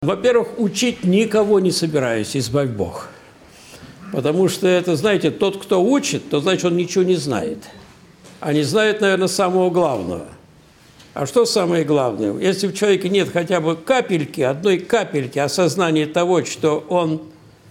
Во-первых, учить никого не собираюсь, избавь Бог. Потому что это, знаете, тот, кто учит, то значит, он ничего не знает. А не знает, наверное, самого главного. А что самое главное? Если в человеке нет хотя бы капельки, одной капельки осознания того, что он,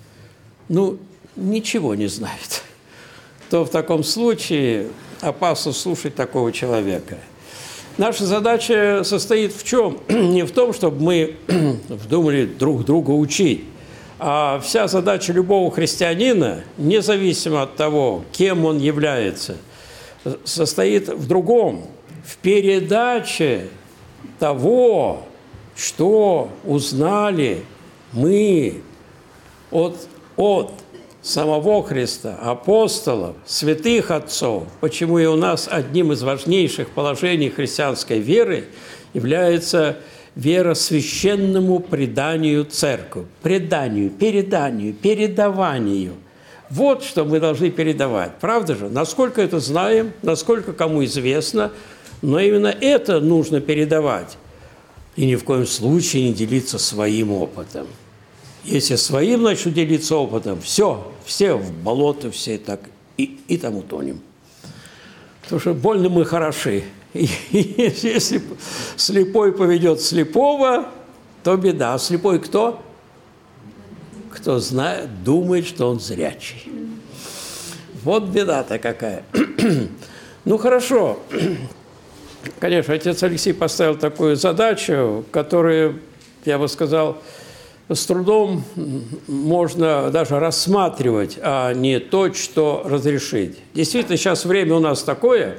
ничего не знает, то в таком случае опасно слушать такого человека. Наша задача состоит в чем? Не в том, чтобы мы вдумали друг друга учить, а вся задача любого христианина, независимо от того, кем он является, состоит в другом, в передаче того, что узнали мы от самого Христа, апостолов, святых отцов, почему и у нас одним из важнейших положений христианской веры является вера священному преданию церкви, преданию, переданию, передаванию. Вот что мы должны передавать, правда же? Насколько это знаем, насколько кому известно, но именно это нужно передавать. И ни в коем случае не делиться своим опытом. Если своим начну делиться опытом, все в болото, все так и там утонем. Потому что больно мы хороши. И если слепой поведет слепого, то беда. А слепой кто? Кто знает, думает, что он зрячий. Вот беда-то какая. Хорошо. Конечно, отец Алексей поставил такую задачу, которую, я бы сказал, с трудом можно даже рассматривать, а не то, что разрешить. Действительно, сейчас время у нас такое,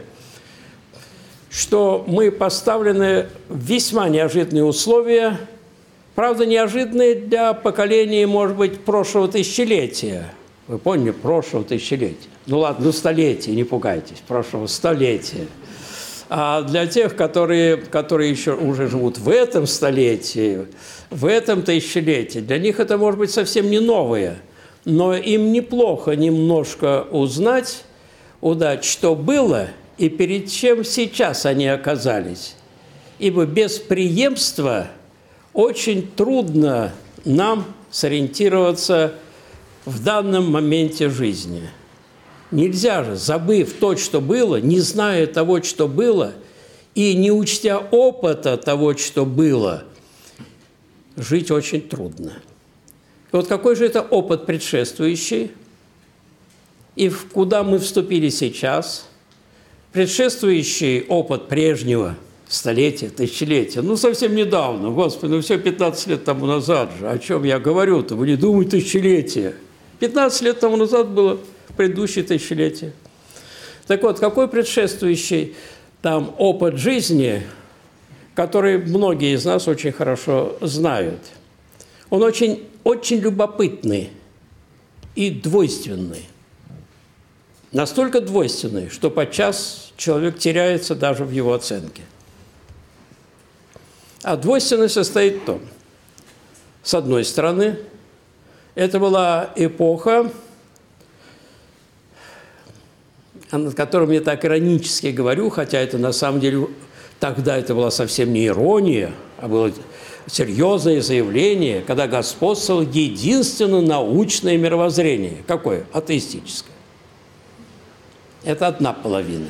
что мы поставлены в весьма неожиданные условия, правда, неожиданные для поколения, может быть, прошлого тысячелетия. Вы поняли, прошлого тысячелетия. Столетия, не пугайтесь, прошлого столетия. А для тех, которые еще уже живут в этом столетии, в этом тысячелетии, для них это может быть совсем не новое. Но им неплохо немножко узнать, что было и перед чем сейчас они оказались. Ибо без преемства очень трудно нам сориентироваться в данном моменте жизни. Нельзя же, забыв то, что было, не зная того, что было, и не учтя опыта того, что было, жить очень трудно. И вот какой же это опыт предшествующий, и куда мы вступили сейчас? Предшествующий опыт прежнего столетия, тысячелетия, совсем недавно, Господи, все 15 лет тому назад же, о чем я говорю-то, вы не думайте тысячелетия. 15 лет тому назад было предыдущее тысячелетие. Так вот, какой предшествующий там опыт жизни, который многие из нас очень хорошо знают? Он очень, очень любопытный и двойственный. Настолько двойственный, что подчас человек теряется даже в его оценке. А двойственность состоит в том, с одной стороны, это была эпоха, о котором я так иронически говорю, хотя это на самом деле тогда это была совсем не ирония, а было серьезное заявление, когда господствовало единственно научное мировоззрение. Какое? Атеистическое. Это одна половина.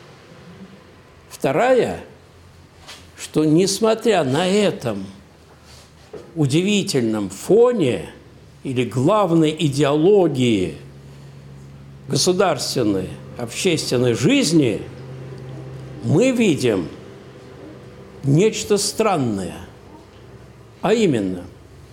Вторая, что несмотря на этом удивительном фоне или главной идеологии государственной, общественной жизни, мы видим нечто странное, а именно,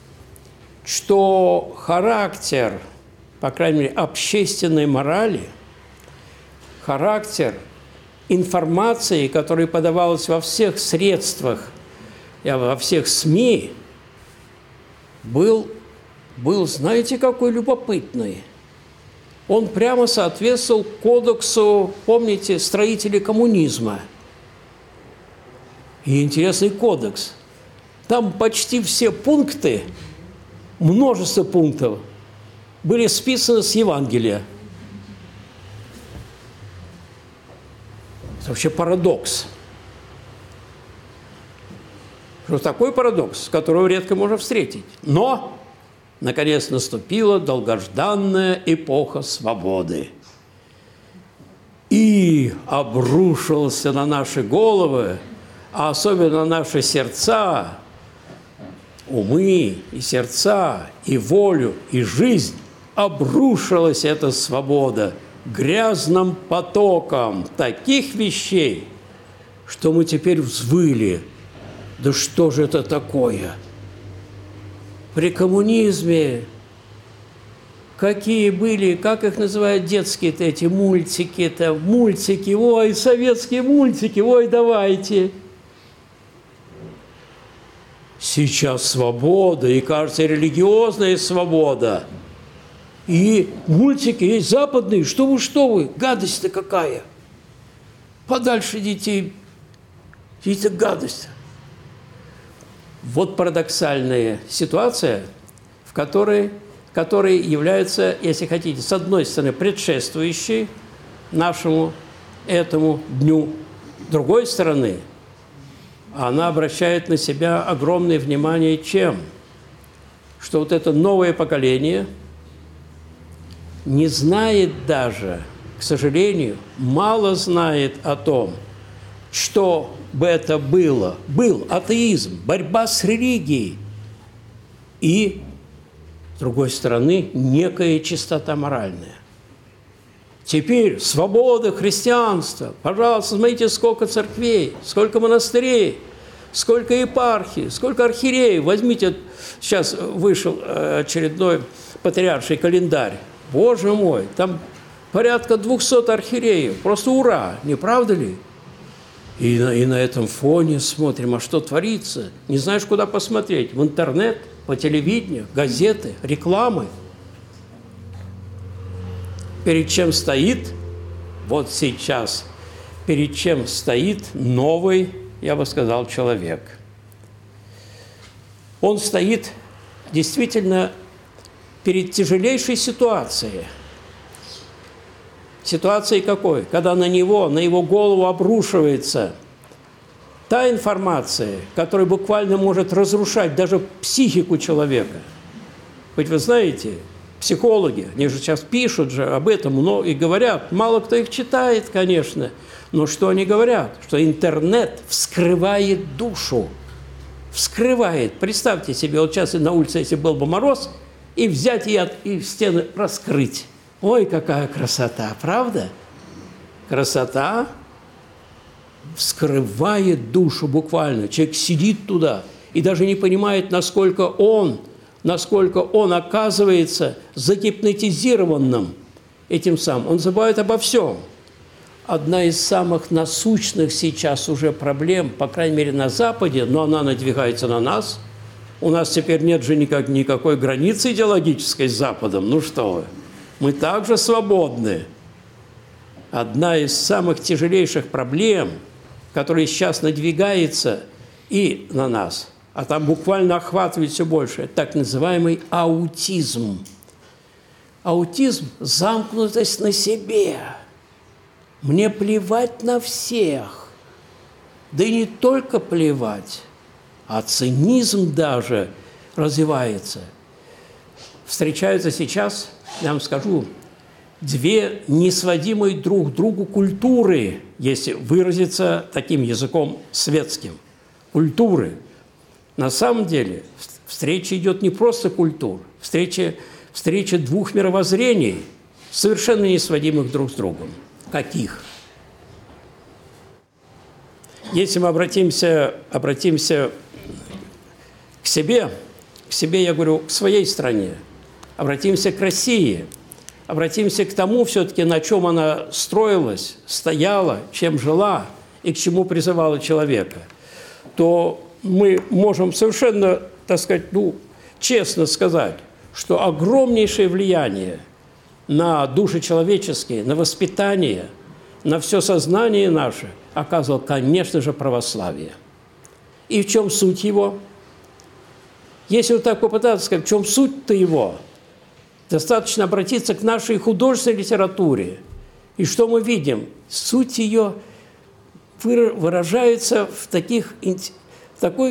что характер, по крайней мере, общественной морали, характер информации, которая подавалась во всех средствах, во всех СМИ, был, знаете, какой любопытный. Он прямо соответствовал кодексу, помните, строителей коммунизма. И интересный кодекс. Там почти все пункты, множество пунктов, были списаны с Евангелия. Это вообще парадокс. Что такой парадокс, которого редко можно встретить. Но, наконец, наступила долгожданная эпоха свободы. И обрушился на наши головы, а особенно на наши сердца, умы и сердца, и волю, и жизнь, обрушилась эта свобода грязным потоком таких вещей, что мы теперь взвыли. Да что же это такое? При коммунизме какие были, как их называют детские-то эти мультики-то, мультики, ой, советские мультики, ой, давайте. Сейчас свобода, и, кажется, религиозная свобода. И мультики есть западные, что вы, гадость-то какая. Подальше детей, это гадость. Вот парадоксальная ситуация, в которой является, если хотите, с одной стороны, предшествующей нашему этому дню, с другой стороны, она обращает на себя огромное внимание чем? Что вот это новое поколение не знает даже, к сожалению, мало знает о том, что бы это было. Был атеизм, борьба с религией и, с другой стороны, некая чистота моральная. Теперь свобода, христианство. Пожалуйста, смотрите, сколько церквей, сколько монастырей, сколько епархий, сколько архиереев. Возьмите, сейчас вышел очередной патриарший календарь. Боже мой, там порядка 200 архиереев. Просто ура, не правда ли? И на этом фоне смотрим, а что творится? Не знаешь, куда посмотреть. В интернет, по телевидению, газеты, рекламы. Перед чем стоит, вот сейчас, перед чем стоит новый, я бы сказал, человек. Он стоит действительно перед тяжелейшей ситуацией. Ситуацией какой? Когда на его голову обрушивается та информация, которая буквально может разрушать даже психику человека. Ведь вы знаете, психологи, они же сейчас пишут же об этом, но и говорят, мало кто их читает, конечно, но что они говорят? Что интернет вскрывает душу. Вскрывает. Представьте себе, вот сейчас на улице, если был бы мороз, и взять и стены раскрыть. Ой, какая красота, правда? Красота вскрывает душу буквально. Человек сидит туда и даже не понимает, насколько он оказывается загипнотизированным этим самым. Он забывает обо всем. Одна из самых насущных сейчас уже проблем, по крайней мере, на Западе, но она надвигается на нас. У нас теперь нет же никакой границы идеологической с Западом. Ну что вы, мы также свободны. Одна из самых тяжелейших проблем, которая сейчас надвигается и на нас, а там буквально охватывает все больше, так называемый аутизм. Аутизм – замкнутость на себе. Мне плевать на всех. Да и не только плевать, а цинизм даже развивается. Встречаются сейчас, я вам скажу, две несводимые друг к другу культуры, если выразиться таким языком светским. Культуры. На самом деле встреча идет не просто культур, встреча двух мировоззрений, совершенно несводимых друг с другом. Каких? Если мы обратимся к себе, я говорю, к своей стране, обратимся к России, обратимся к тому все-таки, на чем она строилась, стояла, чем жила и к чему призывала человека, то мы можем совершенно, так сказать, честно сказать, что огромнейшее влияние на души человеческие, на воспитание, на все сознание наше оказывал, конечно же, православие. И в чем суть его? Если вот так попытаться сказать, в чем суть-то его, достаточно обратиться к нашей художественной литературе. И что мы видим? Суть ее выражается в такой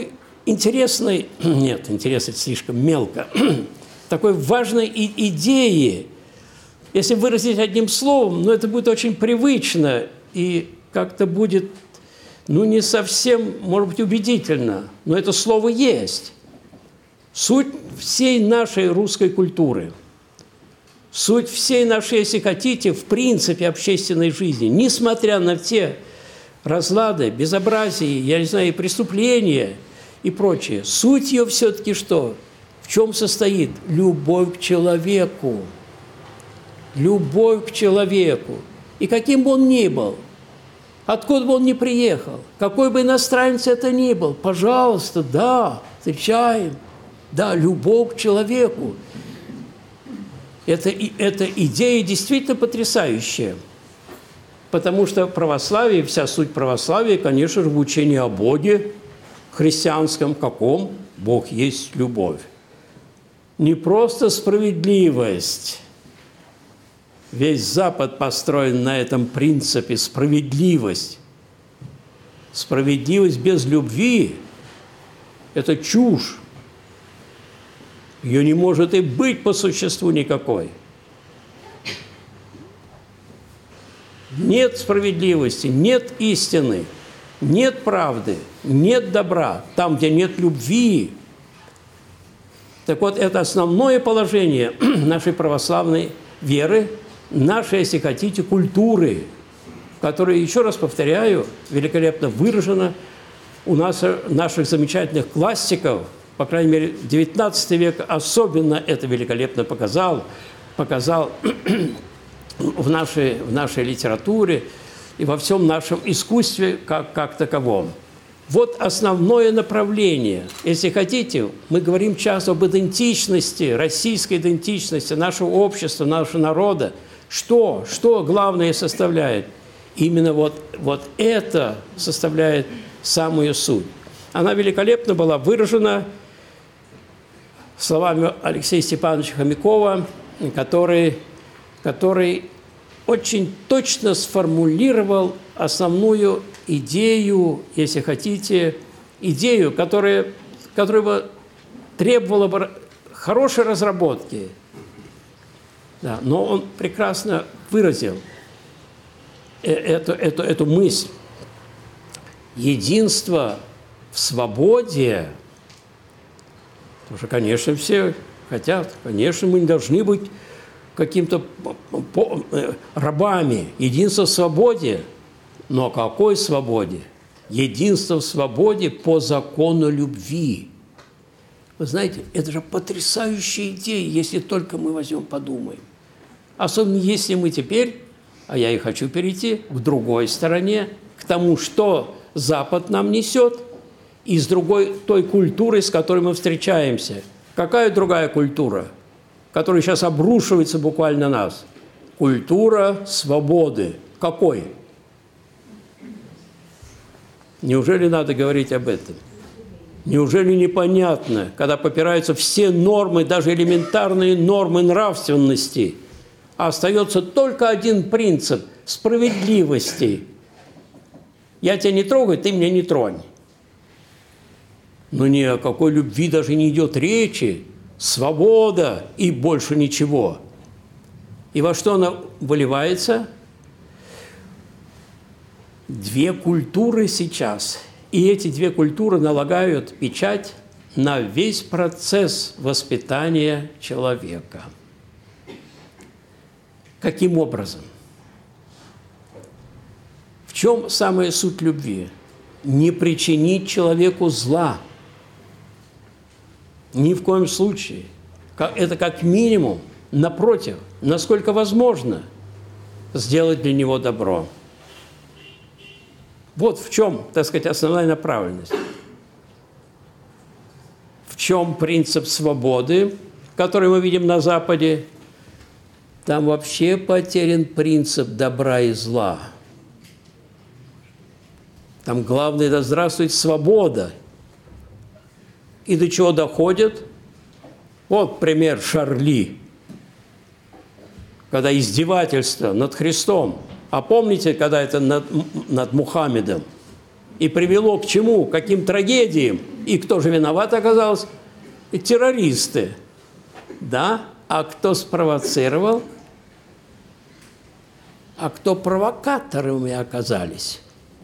интересной, нет, интересно слишком мелко, такой важной идеи, если выразить одним словом, но это будет очень привычно и как-то будет, ну, не совсем, может быть, убедительно, но это слово есть. Суть всей нашей русской культуры, суть всей нашей, если хотите, в принципе, общественной жизни, несмотря на те разлады, безобразия, я не знаю, и преступления и прочее, суть ее все-таки что? В чем состоит? Любовь к человеку. Любовь к человеку. И каким бы он ни был, откуда бы он ни приехал, какой бы иностранец это ни был, пожалуйста, да, встречаем. Да, любовь к человеку. Это идея действительно потрясающая. Потому что православие, вся суть православия, конечно же, в учении о Боге, христианском каком? Бог есть любовь. Не просто справедливость. Весь Запад построен на этом принципе справедливость. Справедливость без любви – это чушь. Ее не может и быть по существу никакой. Нет справедливости, нет истины, нет правды, нет добра. Там, где нет любви. Так вот, это основное положение нашей православной веры, нашей, если хотите, культуры, которая, еще раз повторяю, великолепно выражена у нас, наших замечательных классиков. По крайней мере, XIX век особенно это великолепно показал в нашей литературе и во всем нашем искусстве как таковом. Вот основное направление. Если хотите, мы говорим часто об идентичности, российской идентичности нашего общества, нашего народа. Что главное составляет? Именно вот это составляет самую суть. Она великолепно была выражена словами Алексея Степановича Хомякова, который очень точно сформулировал основную идею, если хотите, идею, которая бы требовала бы хорошей разработки. Да, но он прекрасно выразил эту мысль. Единство в свободе. Потому что, конечно, все хотят, конечно, мы не должны быть каким-то рабами. Единство в свободе. Но о какой свободе? Единство в свободе по закону любви. Вы знаете, это же потрясающая идея, если только мы возьмем, подумаем. Особенно если мы теперь, а я и хочу перейти к другой стороне, к тому, что Запад нам несет, и с другой той культурой, с которой мы встречаемся. Какая другая культура, которая сейчас обрушивается буквально на нас? Культура свободы. Какой? Неужели надо говорить об этом? Неужели непонятно, когда попираются все нормы, даже элементарные нормы нравственности, а остается только один принцип – справедливости. Я тебя не трогаю, ты меня не тронь. Но ни о какой любви даже не идет речи. Свобода и больше ничего. И во что она выливается? Две культуры сейчас. И эти две культуры налагают печать на весь процесс воспитания человека. Каким образом? В чем самая суть любви? Не причинить человеку зла. Ни в коем случае. Это как минимум, напротив, насколько возможно, сделать для него добро. Вот в чем, так сказать, основная направленность. В чем принцип свободы, который мы видим на Западе? Там вообще потерян принцип добра и зла. Там главное, да здравствует свобода. И до чего доходит? Вот пример Шарли, когда издевательство над Христом. А помните, когда это над Мухаммедом? И привело к чему? К каким трагедиям? И кто же виноват оказался? Террористы. Да? А кто спровоцировал? А кто провокаторами оказались?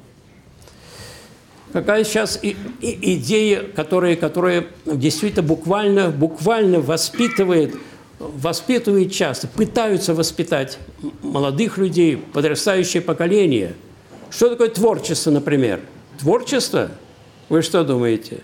Какая сейчас идея, которая действительно буквально воспитывает часто, пытаются воспитать молодых людей, подрастающее поколение. Что такое творчество, например? Творчество? Вы что думаете?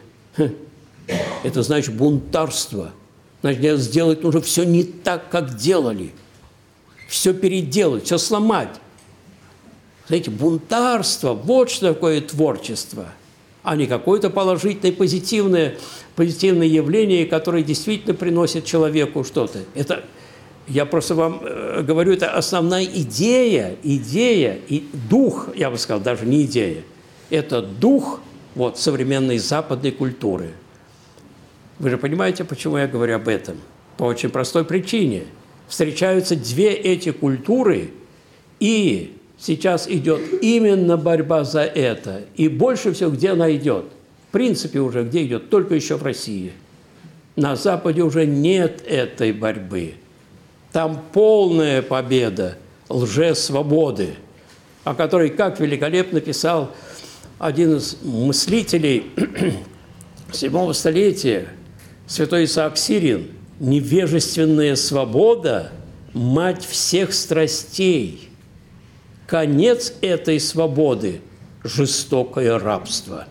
Это значит бунтарство. Значит, сделать нужно все не так, как делали. Все переделать, все сломать. Знаете, бунтарство – вот что такое творчество, а не какое-то положительное, позитивное явление, которое действительно приносит человеку что-то. Это, я просто вам говорю, это основная идея и дух, я бы сказал, даже не идея. Это дух современной западной культуры. Вы же понимаете, почему я говорю об этом? По очень простой причине. Встречаются две эти культуры, и сейчас идет именно борьба за это. И больше всего, где она идет? В принципе, уже где идет? Только еще в России. На Западе уже нет этой борьбы. Там полная победа лжесвободы, о которой, как великолепно писал один из мыслителей 7 столетия, святой Исаак Сирин: «Невежественная свобода – мать всех страстей. Конец этой свободы – жестокое рабство».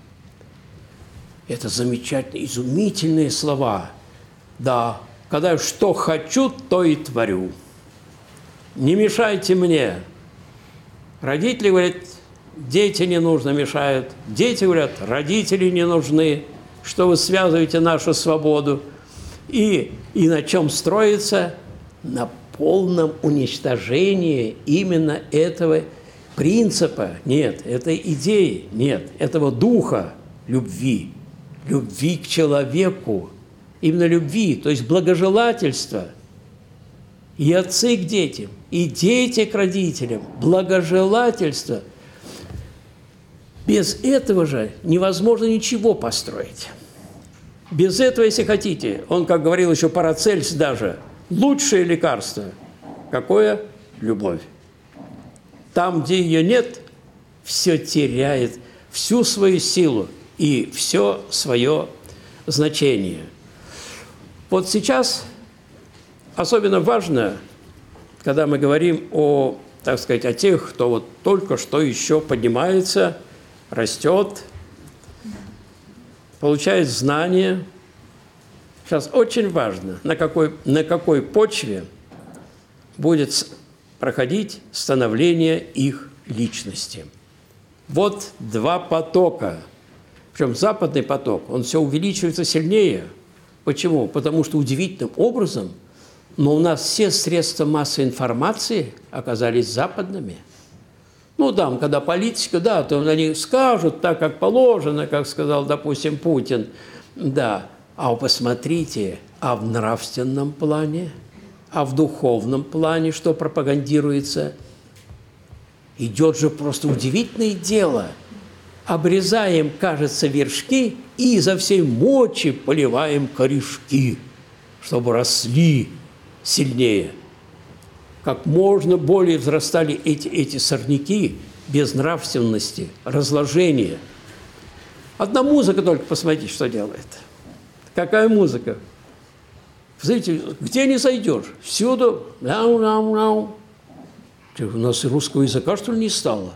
Это замечательные, изумительные слова. Да, когда я что хочу, то и творю. Не мешайте мне. Родители говорят, дети не нужно, мешают. Дети говорят, родители не нужны, что вы связываете нашу свободу. И на чем строится? На полном уничтожении именно этого принципа, нет, этой идеи, нет, этого духа любви к человеку, именно любви, то есть благожелательства. И отцы к детям, и дети к родителям, благожелательство. Без этого же невозможно ничего построить. Без этого, если хотите, он, как говорил еще Парацельс даже, лучшее лекарство. Какое? Любовь. Там, где ее нет, все теряет всю свою силу и все свое значение. Вот сейчас особенно важно, когда мы говорим о, так сказать, о тех, кто вот только что еще поднимается, растет, получает знания. Сейчас очень важно, на какой почве будет проходить становление их личности. Вот два потока. Причем западный поток, он все увеличивается сильнее. Почему? Потому что удивительным образом, но у нас все средства массовой информации оказались западными. Ну да, когда политика, да, то они скажут так, как положено, как сказал, допустим, Путин, да. А вы посмотрите, а в нравственном плане, а в духовном плане, что пропагандируется? Идет же просто удивительное дело. Обрезаем, кажется, вершки и изо всей мочи поливаем корешки, чтобы росли сильнее. Как можно более взрастали эти сорняки без нравственности, разложения. Одна музыка только, посмотрите, что делает. Какая музыка? Знаете, где не зайдешь? Всюду. У нас и русского языка, что ли, не стало?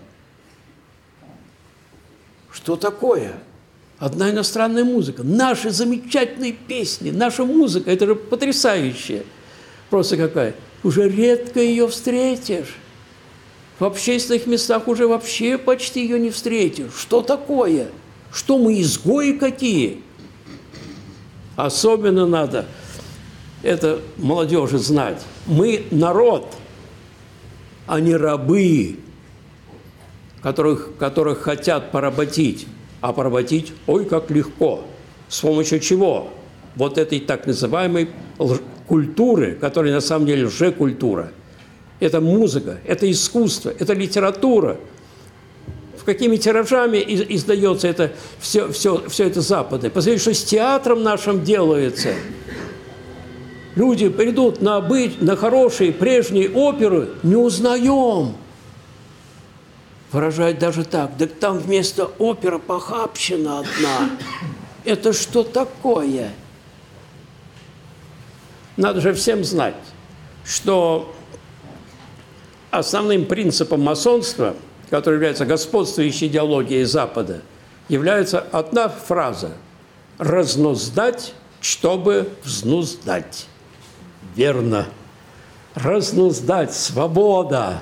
Что такое? Одна иностранная музыка. Наши замечательные песни, наша музыка, это же потрясающая. Просто какая. Уже редко ее встретишь. В общественных местах уже вообще почти ее не встретишь. Что такое? Что мы, изгои какие? Особенно надо это молодежи знать. Мы народ, а не рабы, которых хотят поработить. А поработить, ой, как легко. С помощью чего? Вот этой так называемой культуры, которая на самом деле лжекультура. Это музыка, это искусство, это литература. какими тиражами издается это, все это западное. Посмотрите, что с театром нашим делается. Люди придут на хорошие прежние оперы, не узнаем. Выражают даже так: да там вместо оперы похабщина одна. Это что такое? Надо же всем знать, что основным принципом масонства, который является господствующей идеологией Запада, является одна фраза: разнуздать, чтобы взнуздать. Верно. Разнуздать, свобода,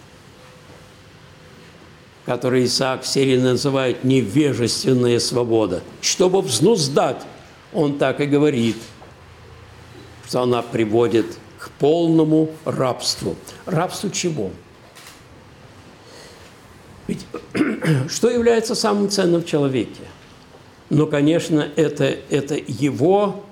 которую Исаак Сирин называет невежественная свобода. Чтобы взнуздать, он так и говорит, что она приводит к полному рабству. Рабству чего? Ведь что является самым ценным в человеке? Ну, конечно, это его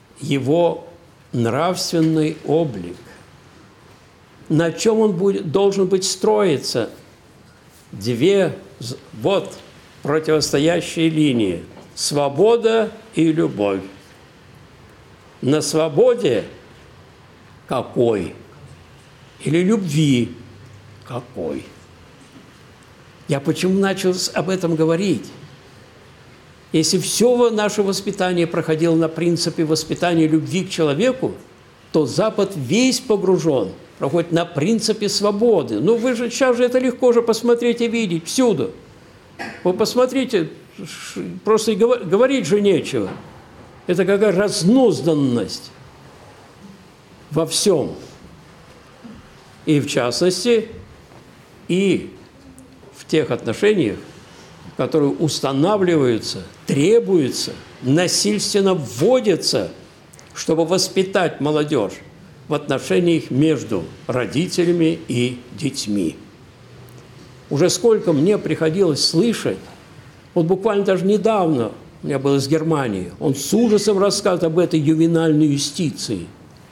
нравственный облик. На чем он должен быть строиться? Две противостоящие линии – свобода и любовь. На свободе какой? Или любви какой? Я почему начал об этом говорить? Если все наше воспитание проходило на принципе воспитания любви к человеку, то Запад весь погружен, проходит на принципе свободы. Ну, вы же сейчас же это легко же посмотреть и видеть всюду. Вы посмотрите, просто и говорить же нечего. Это какая разнузданность во всем. И в частности, и в тех отношениях, которые устанавливаются, требуются, насильственно вводятся, чтобы воспитать молодежь в отношениях между родителями и детьми. Уже сколько мне приходилось слышать, вот буквально даже недавно я был из Германии, он с ужасом рассказывает об этой ювенальной юстиции.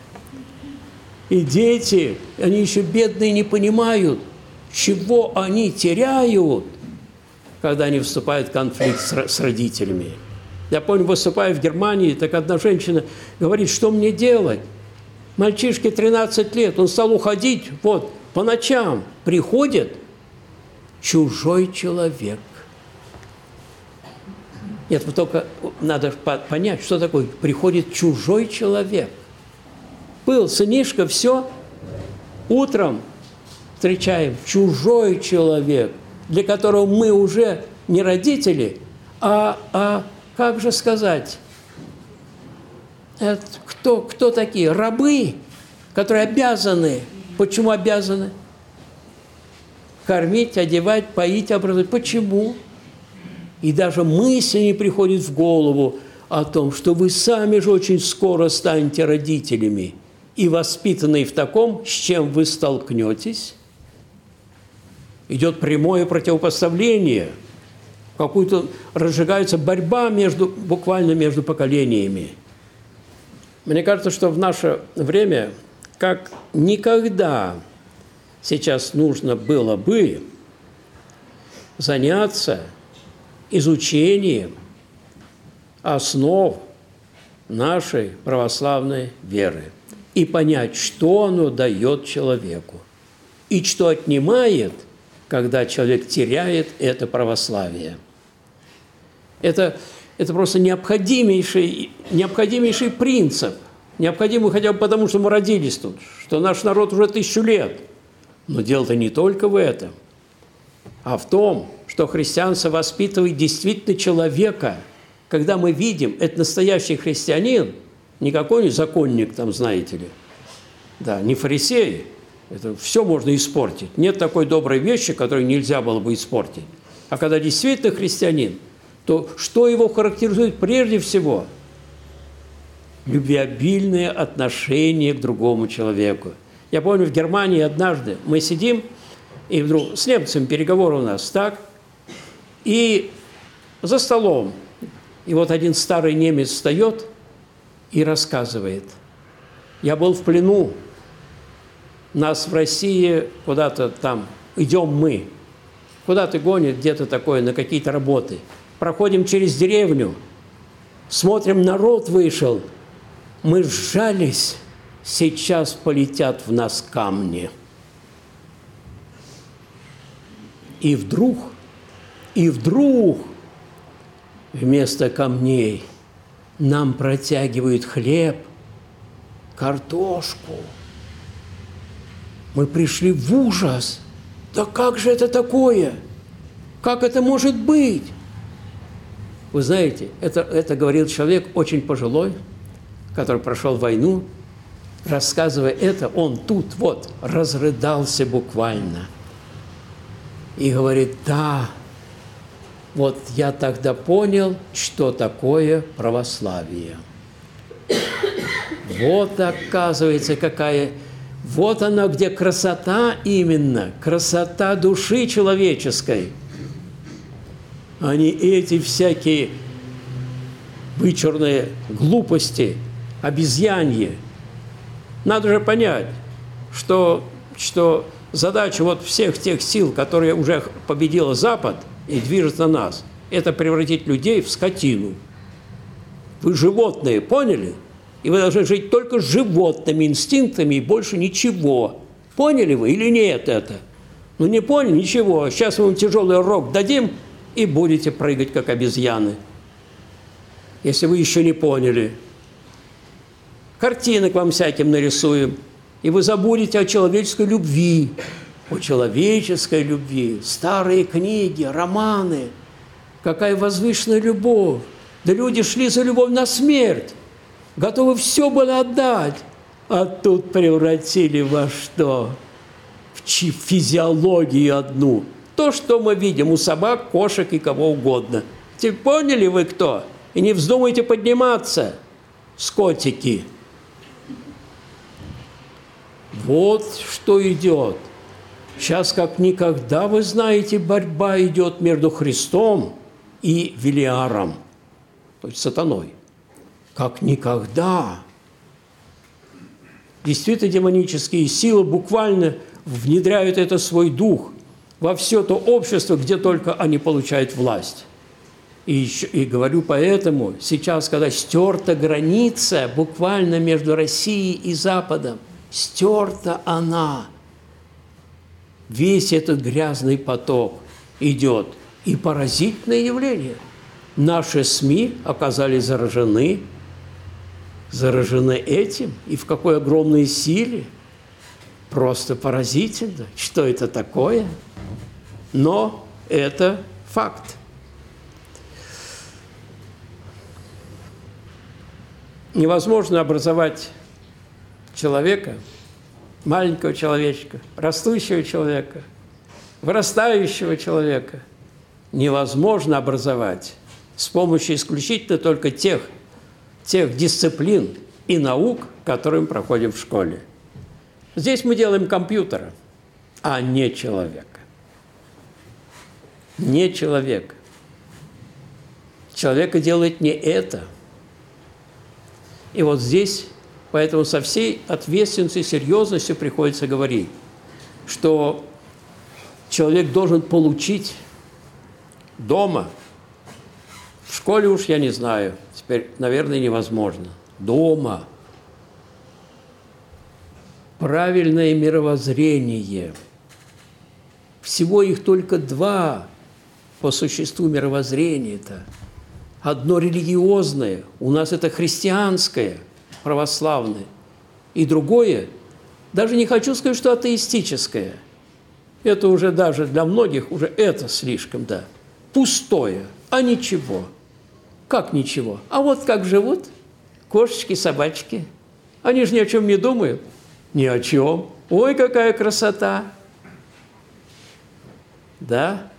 И дети, они еще бедные, не понимают, чего они теряют, когда они вступают в конфликт с родителями. Я помню, выступая в Германии, так одна женщина говорит, что мне делать? Мальчишке 13 лет, он стал уходить, вот, по ночам приходит чужой человек. Нет, вот только надо понять, что такое приходит чужой человек. Был сынишка, все, утром встречаем чужой человек, для которого мы уже не родители, а как же сказать, это кто такие? Рабы, которые обязаны. Почему обязаны? Кормить, одевать, поить, образовать. Почему? И даже мысли не приходит в голову о том, что вы сами же очень скоро станете родителями и воспитанные в таком, с чем вы столкнетесь. Идет прямое противопоставление, какую-то разжигается борьба буквально между поколениями. Мне кажется, что в наше время, как никогда сейчас нужно было бы заняться изучением основ нашей православной веры и понять, что оно дает человеку и что отнимает, когда человек теряет это православие. Это просто необходимейший принцип. Необходимый хотя бы потому, что мы родились тут, что наш народ уже 1000 лет. Но дело-то не только в этом, а в том, что христианство воспитывает действительно человека. Когда мы видим, это настоящий христианин, не какой-нибудь законник, там, знаете ли, да, не фарисей. Это все можно испортить. Нет такой доброй вещи, которую нельзя было бы испортить. А когда действительно христианин, то что его характеризует прежде всего? Любвеобильное отношение к другому человеку. Я помню, в Германии однажды мы сидим, и вдруг с немцами переговоры у нас, так, и за столом, и вот один старый немец встает и рассказывает. Я был в плену. Нас в России куда-то там, идем мы, Куда ты гонишь, где-то такое, на какие-то работы. Проходим через деревню, смотрим, народ вышел. Мы сжались, сейчас полетят в нас камни. И вдруг вместо камней нам протягивают хлеб, картошку. Мы пришли в ужас. Да как же это такое? Как это может быть? Вы знаете, это говорил человек очень пожилой, который прошел войну. Рассказывая это, он тут вот разрыдался буквально. И говорит, да, вот я тогда понял, что такое православие. Вот, оказывается, какая... Вот она, где красота именно, красота души человеческой, а не эти всякие вычурные глупости, обезьяньи. Надо же понять, что задача вот всех тех сил, которые уже победила Запад и движет на нас, это превратить людей в скотину. Вы животные, поняли? И вы должны жить только с животными инстинктами и больше ничего. Поняли вы или нет это? Ну не поняли, ничего. Сейчас мы вам тяжелый урок дадим, и будете прыгать, как обезьяны. Если вы еще не поняли. Картинок вам всяким нарисуем, и вы забудете о человеческой любви. О человеческой любви. Старые книги, романы. Какая возвышенная любовь. Да люди шли за любовь на смерть. Готовы все было отдать. А тут превратили во что? В физиологию одну. То, что мы видим у собак, кошек и кого угодно. Теперь поняли вы кто? И не вздумайте подниматься, скотики. Вот что идет. Сейчас как никогда, вы знаете, борьба идет между Христом и Велиаром, то есть сатаной. Как никогда. Действительно, демонические силы буквально внедряют это свой дух во все то общество, где только они получают власть. И говорю поэтому, сейчас, когда стерта граница буквально между Россией и Западом, стерта она, весь этот грязный поток идет. И поразительное явление. Наши СМИ оказались заражены этим, и в какой огромной силе. Просто поразительно, что это такое. Но это факт. Невозможно образовать человека, маленького человечка, растущего человека, вырастающего человека. Невозможно образовать с помощью исключительно только тех дисциплин и наук, которые мы проходим в школе. Здесь мы делаем компьютера, а не человека. Не человека. Человека делает не это. И вот здесь, поэтому со всей ответственностью и серьезностью приходится говорить, что человек должен получить дома, в школе уж я не знаю, теперь, наверное, невозможно, дома правильное мировоззрение. Всего их только два по существу мировоззрения-то. Одно религиозное, у нас это христианское, православное, и другое, даже не хочу сказать, что атеистическое. Это уже даже для многих, уже это слишком, да. Пустое, а ничего. Как ничего? А вот как живут кошечки, собачки. Они же ни о чем не думают. Ни о чем. Ой, какая красота! Да?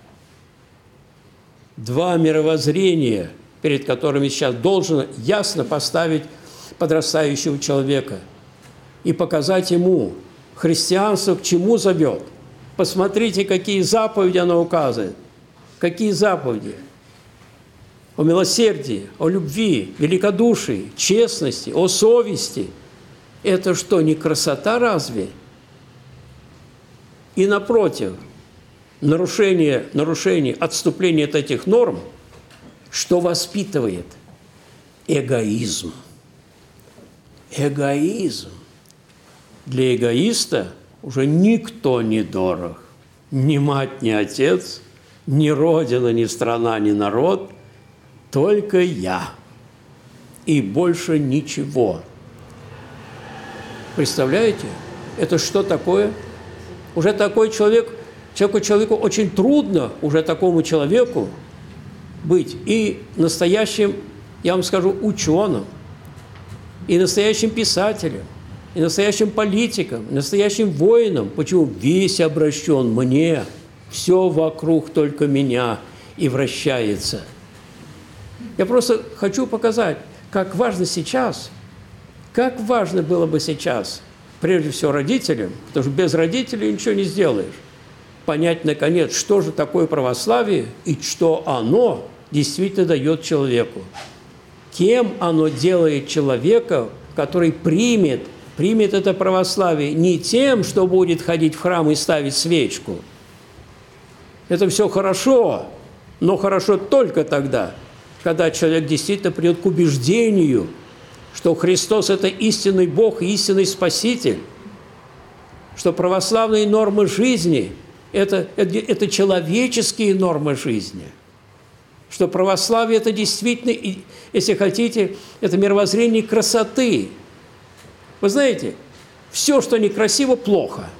Два мировоззрения, перед которыми сейчас должен ясно поставить подрастающего человека и показать ему, христианство к чему зовет. Посмотрите, какие заповеди оно указывает. Какие заповеди? О милосердии, о любви, великодушии, честности, о совести. Это что, не красота разве? И напротив, нарушение, отступление от этих норм, что воспитывает? Эгоизм. Эгоизм. Для эгоиста уже никто не дорог. Ни мать, ни отец, ни родина, ни страна, ни народ. Только я. И больше ничего. Представляете? Это что такое? Уже такой человеку очень трудно, уже такому человеку быть и настоящим, я вам скажу, ученым, и настоящим писателем, и настоящим политиком, и настоящим воином. Почему? Весь обращен мне, все вокруг только меня и вращается. Я просто хочу показать, как важно сейчас, как важно было бы сейчас, прежде всего родителям, потому что без родителей ничего не сделаешь, понять, наконец, что же такое православие и что оно действительно дает человеку. Кем оно делает человека, который примет это православие не тем, что будет ходить в храм и ставить свечку. Это все хорошо, но хорошо только тогда, когда человек действительно придет к убеждению, что Христос – это истинный Бог и истинный Спаситель, что православные нормы жизни – это человеческие нормы жизни, что православие – это действительно, если хотите, это мировоззрение красоты. Вы знаете, все, что некрасиво, плохо.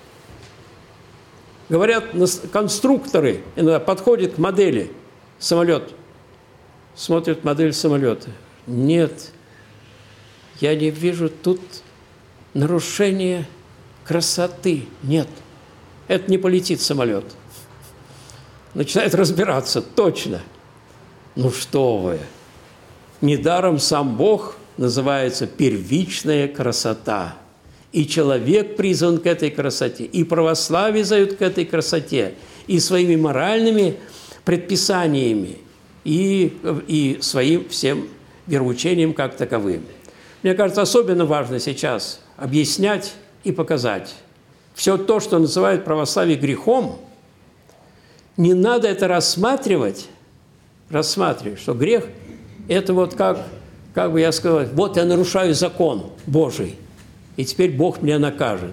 Говорят, конструкторы иногда подходят к модели самолета, смотрят модель самолета. Нет, я не вижу тут нарушения красоты. Нет, это не полетит самолет. Начинает разбираться, точно. Ну что вы, недаром сам Бог называется первичная красота. И человек призван к этой красоте, и православие зовет к этой красоте, и своими моральными предписаниями, и своим всем вероучением как таковым. Мне кажется, особенно важно сейчас объяснять и показать. Все то, что называют православие грехом, не надо это рассматривать, что грех – это вот как бы я сказал, вот я нарушаю закон Божий, и теперь Бог меня накажет.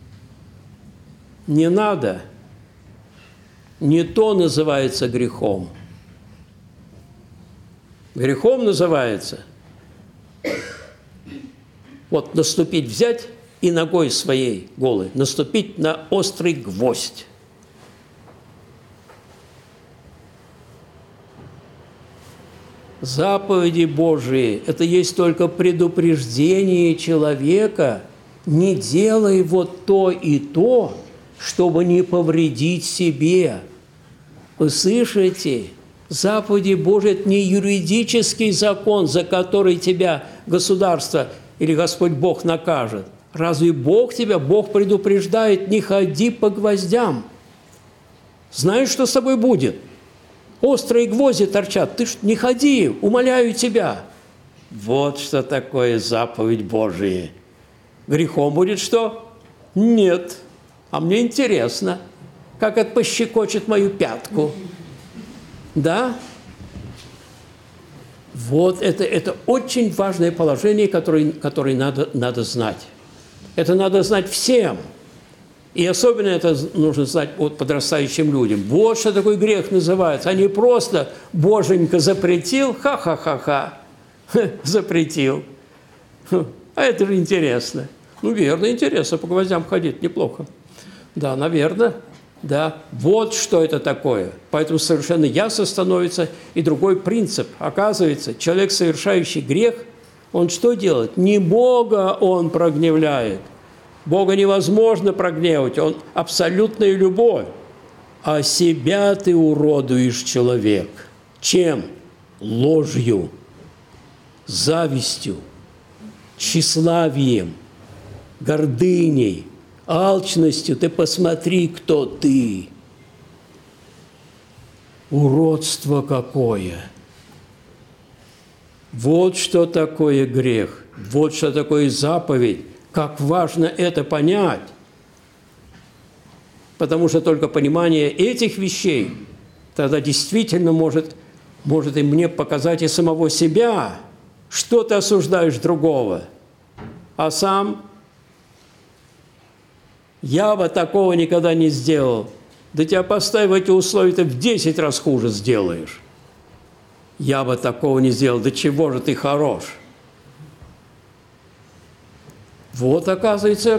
Не надо. Не то называется грехом. Грехом называется вот наступить, взять и ногой своей голой наступить на острый гвоздь. Заповеди Божии – это есть только предупреждение человека: не делай вот то и то, чтобы не повредить себе. Вы слышите? Заповеди Божии – это не юридический закон, за который тебя государство или Господь Бог накажет. Разве Бог предупреждает: не ходи по гвоздям. Знаешь, что с тобой будет? Острые гвозди торчат. Ты ж не ходи, умоляю тебя. Вот что такое заповедь Божия. Грехом будет что? Нет. А мне интересно, как это пощекочет мою пятку. Да? Вот это очень важное положение, которое надо знать. Это надо знать всем. И особенно это нужно знать вот подрастающим людям. Вот что такое грех называется. А не просто Боженька запретил, ха-ха-ха-ха, запретил. А это же интересно. Ну, верно, интересно, по гвоздям ходить неплохо. Да, наверное, да. Вот что это такое. Поэтому совершенно ясно становится и другой принцип. Оказывается, человек, совершающий грех, он что делает? Не Бога он прогневляет. Бога невозможно прогневать, Он абсолютная любовь. А себя ты уродуешь, человек. Чем? Ложью, завистью, тщеславием, гордыней, алчностью. Ты посмотри, кто ты. Уродство какое! Вот что такое грех, вот что такое заповедь. Как важно это понять. Потому что только понимание этих вещей тогда действительно может и мне показать и самого себя, что ты осуждаешь другого. А сам я бы такого никогда не сделал. Да тебя поставь в эти условия, ты в 10 раз хуже сделаешь. Я бы такого не сделал. Да чего же ты хорош? Вот, оказывается,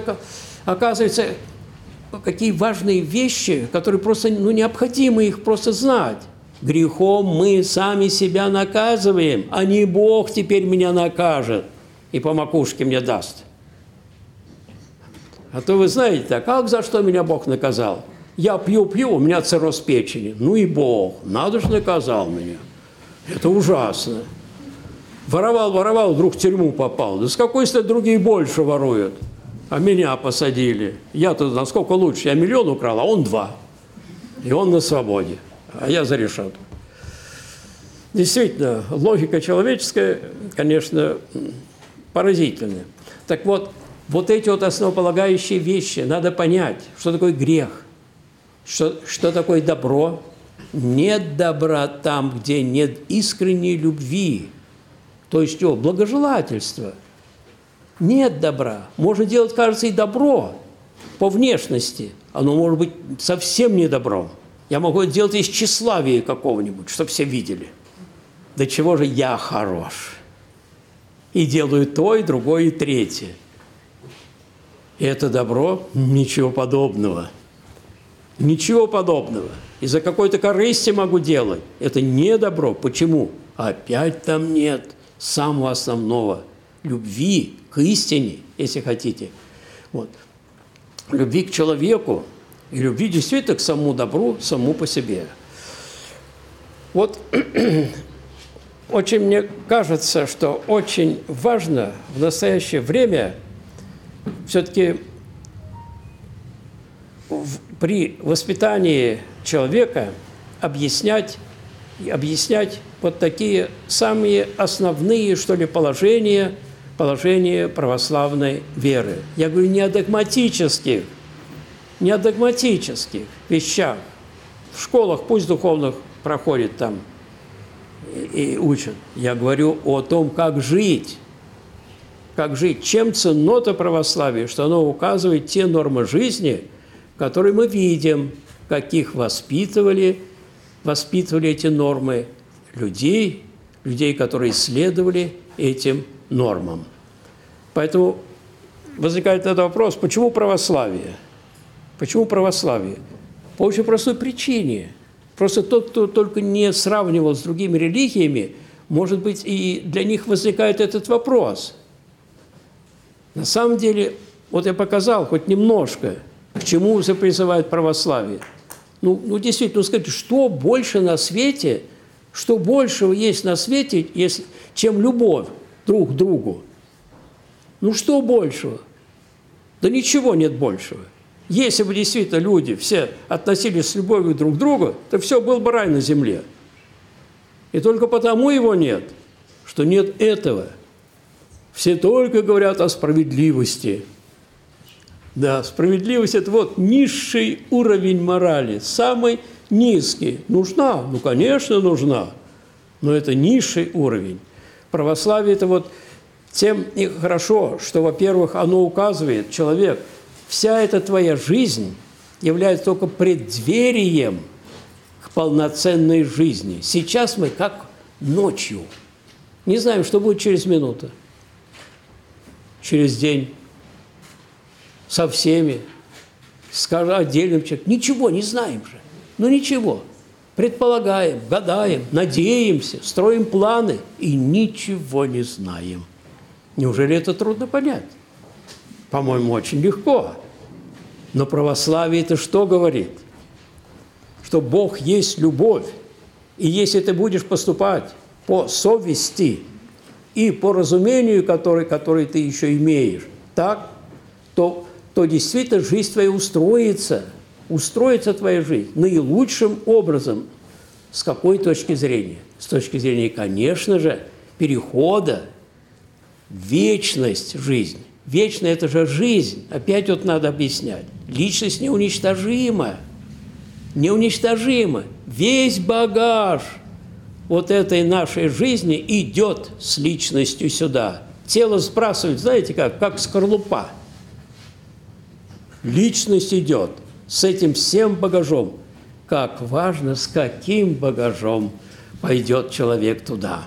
какие важные вещи, которые просто необходимо их просто знать. Грехом мы сами себя наказываем, а не Бог теперь меня накажет и по макушке мне даст. А то вы знаете, как за что меня Бог наказал? Я пью, у меня цирроз печени. Ну и Бог, надо же наказал меня. Это ужасно. Воровал, вдруг в тюрьму попал. Да с какой стати другие больше воруют? А меня посадили. Я-то насколько лучше? Я 1 миллион украл, а он 2. И он на свободе. А я за решетку. Действительно, логика человеческая, конечно, поразительная. Так вот эти вот основополагающие вещи надо понять, что такое грех, что такое добро. Нет добра там, где нет искренней любви, то есть благожелательства. Нет добра. Можно делать, кажется, и добро по внешности. Оно может быть совсем не добром. Я могу это делать из тщеславия какого-нибудь, чтобы все видели. До чего же я хорош. И делаю то, и другое, и третье. И это добро? Ничего подобного. Ничего подобного. Из-за какой-то корысти могу делать. Это не добро. Почему? Опять там нет самого основного. Любви к истине, если хотите. Вот. Любви к человеку и любви действительно к самому добру, самому по себе. Вот очень мне кажется, что очень важно в настоящее время все-таки при воспитании человека объяснять вот такие самые основные, что ли, положения православной веры. Я говорю не о догматических вещах. В школах пусть духовных проходит там и учат. Я говорю о том, как жить. Как жить. Чем ценно-то православие, что оно указывает те нормы жизни, которые мы видим, каких воспитывали эти нормы людей, которые следовали этим нормам. Поэтому возникает этот вопрос, почему православие? Почему православие? По очень простой причине. Просто тот, кто только не сравнивал с другими религиями, может быть, и для них возникает этот вопрос. На самом деле, вот я показал хоть немножко, к чему призывает православие. Действительно, скажите, что больше на свете, что большего есть на свете, чем любовь друг к другу? Что большего? Да ничего нет большего. Если бы действительно люди все относились с любовью друг к другу, то все был бы рай на земле. И только потому его нет, что нет этого. Все только говорят о справедливости. Да, справедливость – это вот низший уровень морали, самый низкий. Нужна? Конечно, нужна. Но это низший уровень. Православие – это вот тем и хорошо, что, во-первых, оно указывает, человек, вся эта твоя жизнь является только преддверием к полноценной жизни. Сейчас мы как ночью. Не знаем, что будет через минуту, через день, со всеми, с отдельным человеком. Ничего не знаем же. Ничего. Предполагаем, гадаем, надеемся, строим планы и ничего не знаем. Неужели это трудно понять? По-моему, очень легко. Но православие это что говорит? Что Бог есть любовь. И если ты будешь поступать по совести и по разумению, который ты еще имеешь, так, то действительно жизнь твоя устроится твоя жизнь наилучшим образом. С какой точки зрения? С точки зрения, конечно же, перехода в вечность жизни. Вечная – это же жизнь. Опять вот надо объяснять. Личность неуничтожима. Неуничтожима. Весь багаж вот этой нашей жизни идет с личностью сюда. Тело сбрасывает, знаете как скорлупа. Личность идет с этим всем багажом. Как важно, с каким багажом пойдет человек туда.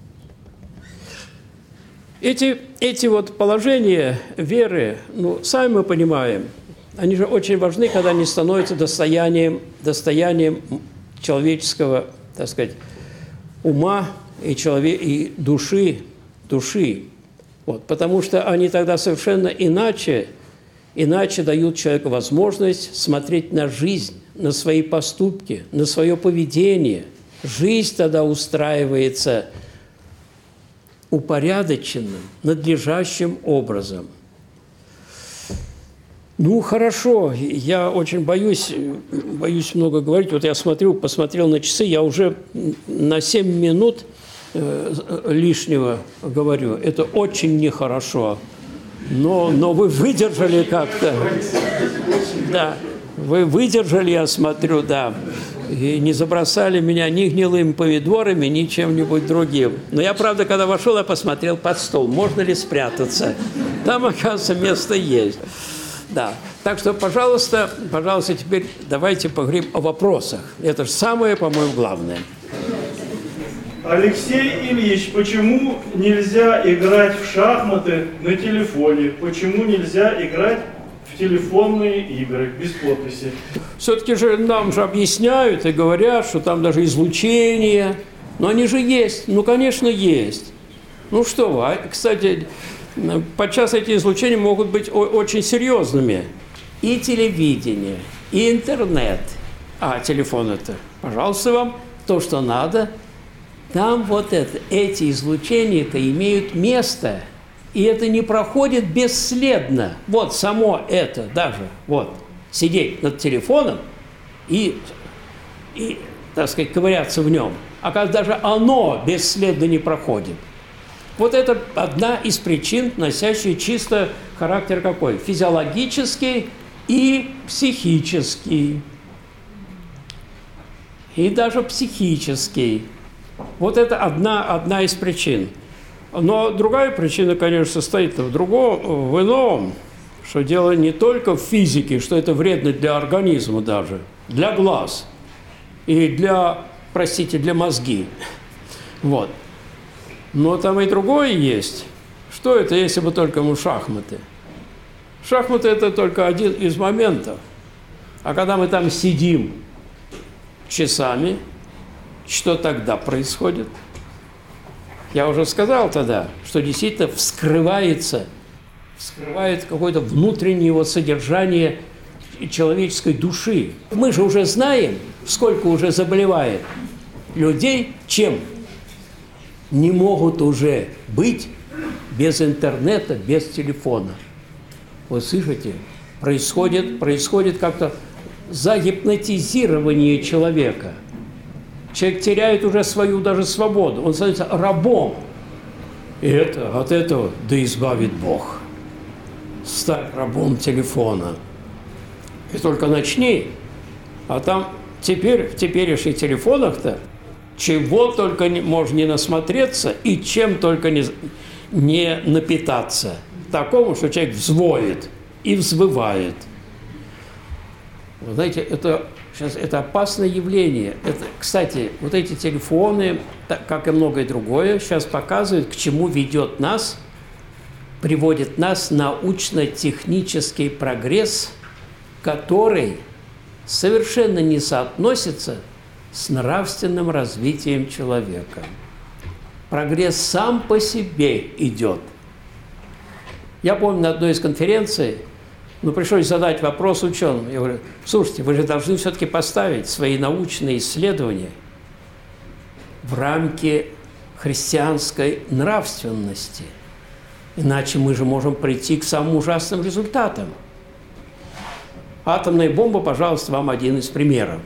Эти вот положения веры, сами мы понимаем, они же очень важны, когда они становятся достоянием человеческого, так сказать, ума и души. Вот, потому что они тогда совершенно иначе дают человеку возможность смотреть на жизнь, на свои поступки, на свое поведение. Жизнь тогда устраивается упорядоченным, надлежащим образом. Хорошо, я очень боюсь много говорить. Вот я посмотрел на часы, я уже на 7 минут лишнего говорю. Это очень нехорошо. Но вы выдержали как-то. Да, вы выдержали, я смотрю, да. И не забросали меня ни гнилыми помидорами, ни чем-нибудь другим. Но я, правда, когда вошел, я посмотрел под стол. Можно ли спрятаться? Там, оказывается, место есть. Да. Так что, пожалуйста, теперь давайте поговорим о вопросах. Это же самое, по-моему, главное. Алексей Ильич, почему нельзя играть в шахматы на телефоне? Почему нельзя играть в телефонные игры без подписи? Все-таки же нам же объясняют и говорят, что там даже излучение. Но они же есть. Конечно, есть. Что вы. Кстати, подчас эти излучения могут быть очень серьезными. И телевидение, и интернет. А телефон это, пожалуйста, вам то, что надо. Там эти излучения-то имеют место. И это не проходит бесследно. Вот само это даже, сидеть над телефоном и, так сказать, ковыряться в нем. Оказывается, даже оно бесследно не проходит. Вот это одна из причин, носящая чисто характер какой? Физиологический и психический. И даже психический. Вот это одна из причин. Но другая причина, конечно, состоит в ином, что дело не только в физике, что это вредно для организма даже, для глаз и для мозги. Вот. Но там и другое есть. Что это, если бы только шахматы? Шахматы – это только один из моментов. А когда мы там сидим часами, что тогда происходит? Я уже сказал тогда, что действительно вскрывает какое-то внутреннее содержание человеческой души. Мы же уже знаем, сколько уже заболевает людей, чем не могут уже быть без интернета, без телефона. Вы слышите? Происходит как-то загипнотизирование человека. Человек теряет уже свою даже свободу. Он становится рабом. И от этого да избавит Бог. Стать рабом телефона. И только начни. А там теперь в теперешних телефонах-то чего только можно не насмотреться и чем только не напитаться. Такому, что человек взвоет и взвывает. Вы знаете, это опасное явление. Кстати, вот эти телефоны, как и многое другое, сейчас показывают, к чему приводит нас научно-технический прогресс, который совершенно не соотносится с нравственным развитием человека. Прогресс сам по себе идет. Я помню, на одной из конференций пришлось задать вопрос ученым. Я говорю: слушайте, вы же должны все-таки поставить свои научные исследования в рамки христианской нравственности. Иначе мы же можем прийти к самым ужасным результатам. Атомная бомба, пожалуйста, вам один из примеров.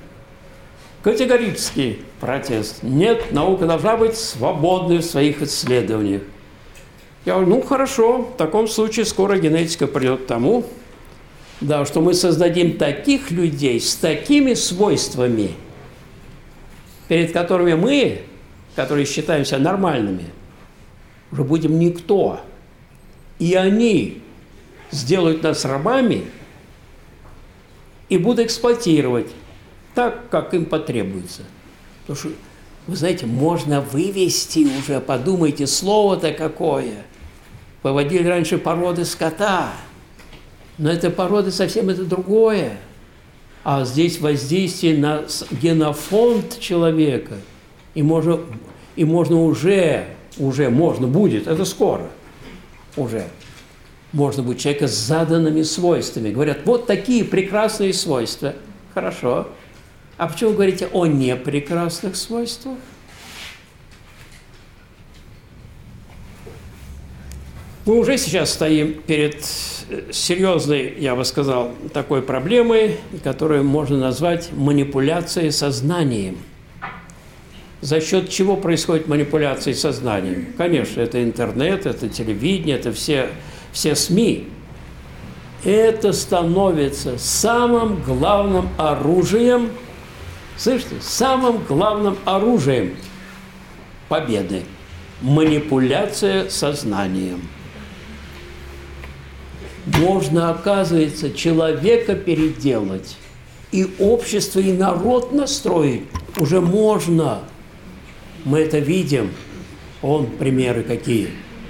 Категорический протест. Нет, наука должна быть свободной в своих исследованиях. Я говорю, ну хорошо, в таком случае скоро генетика придет к тому, да, что мы создадим таких людей с такими свойствами, перед которыми мы, которые считаемся нормальными, уже будем никто. И они сделают нас рабами и будут эксплуатировать так, как им потребуется. Потому что, вы знаете, можно вывести уже, подумайте, слово-то какое. Выводили раньше породы скота, но эта порода совсем это другое. А здесь воздействие на генофонд человека. И можно уже можно будет, это скоро уже, можно будет человека с заданными свойствами. Говорят, вот такие прекрасные свойства. Хорошо. А почему вы говорите о непрекрасных свойствах? Мы уже сейчас стоим перед серьезной, я бы сказал, такой проблемой, которую можно назвать манипуляцией сознанием. За счет чего происходит манипуляция сознанием? Конечно, это интернет, это телевидение, это все СМИ. Это становится самым главным оружием, слышите, самым главным оружием победы. Манипуляция сознанием. Можно, оказывается, человека переделать, и общество, и народ настроить уже можно. Мы это видим. Вон примеры какие.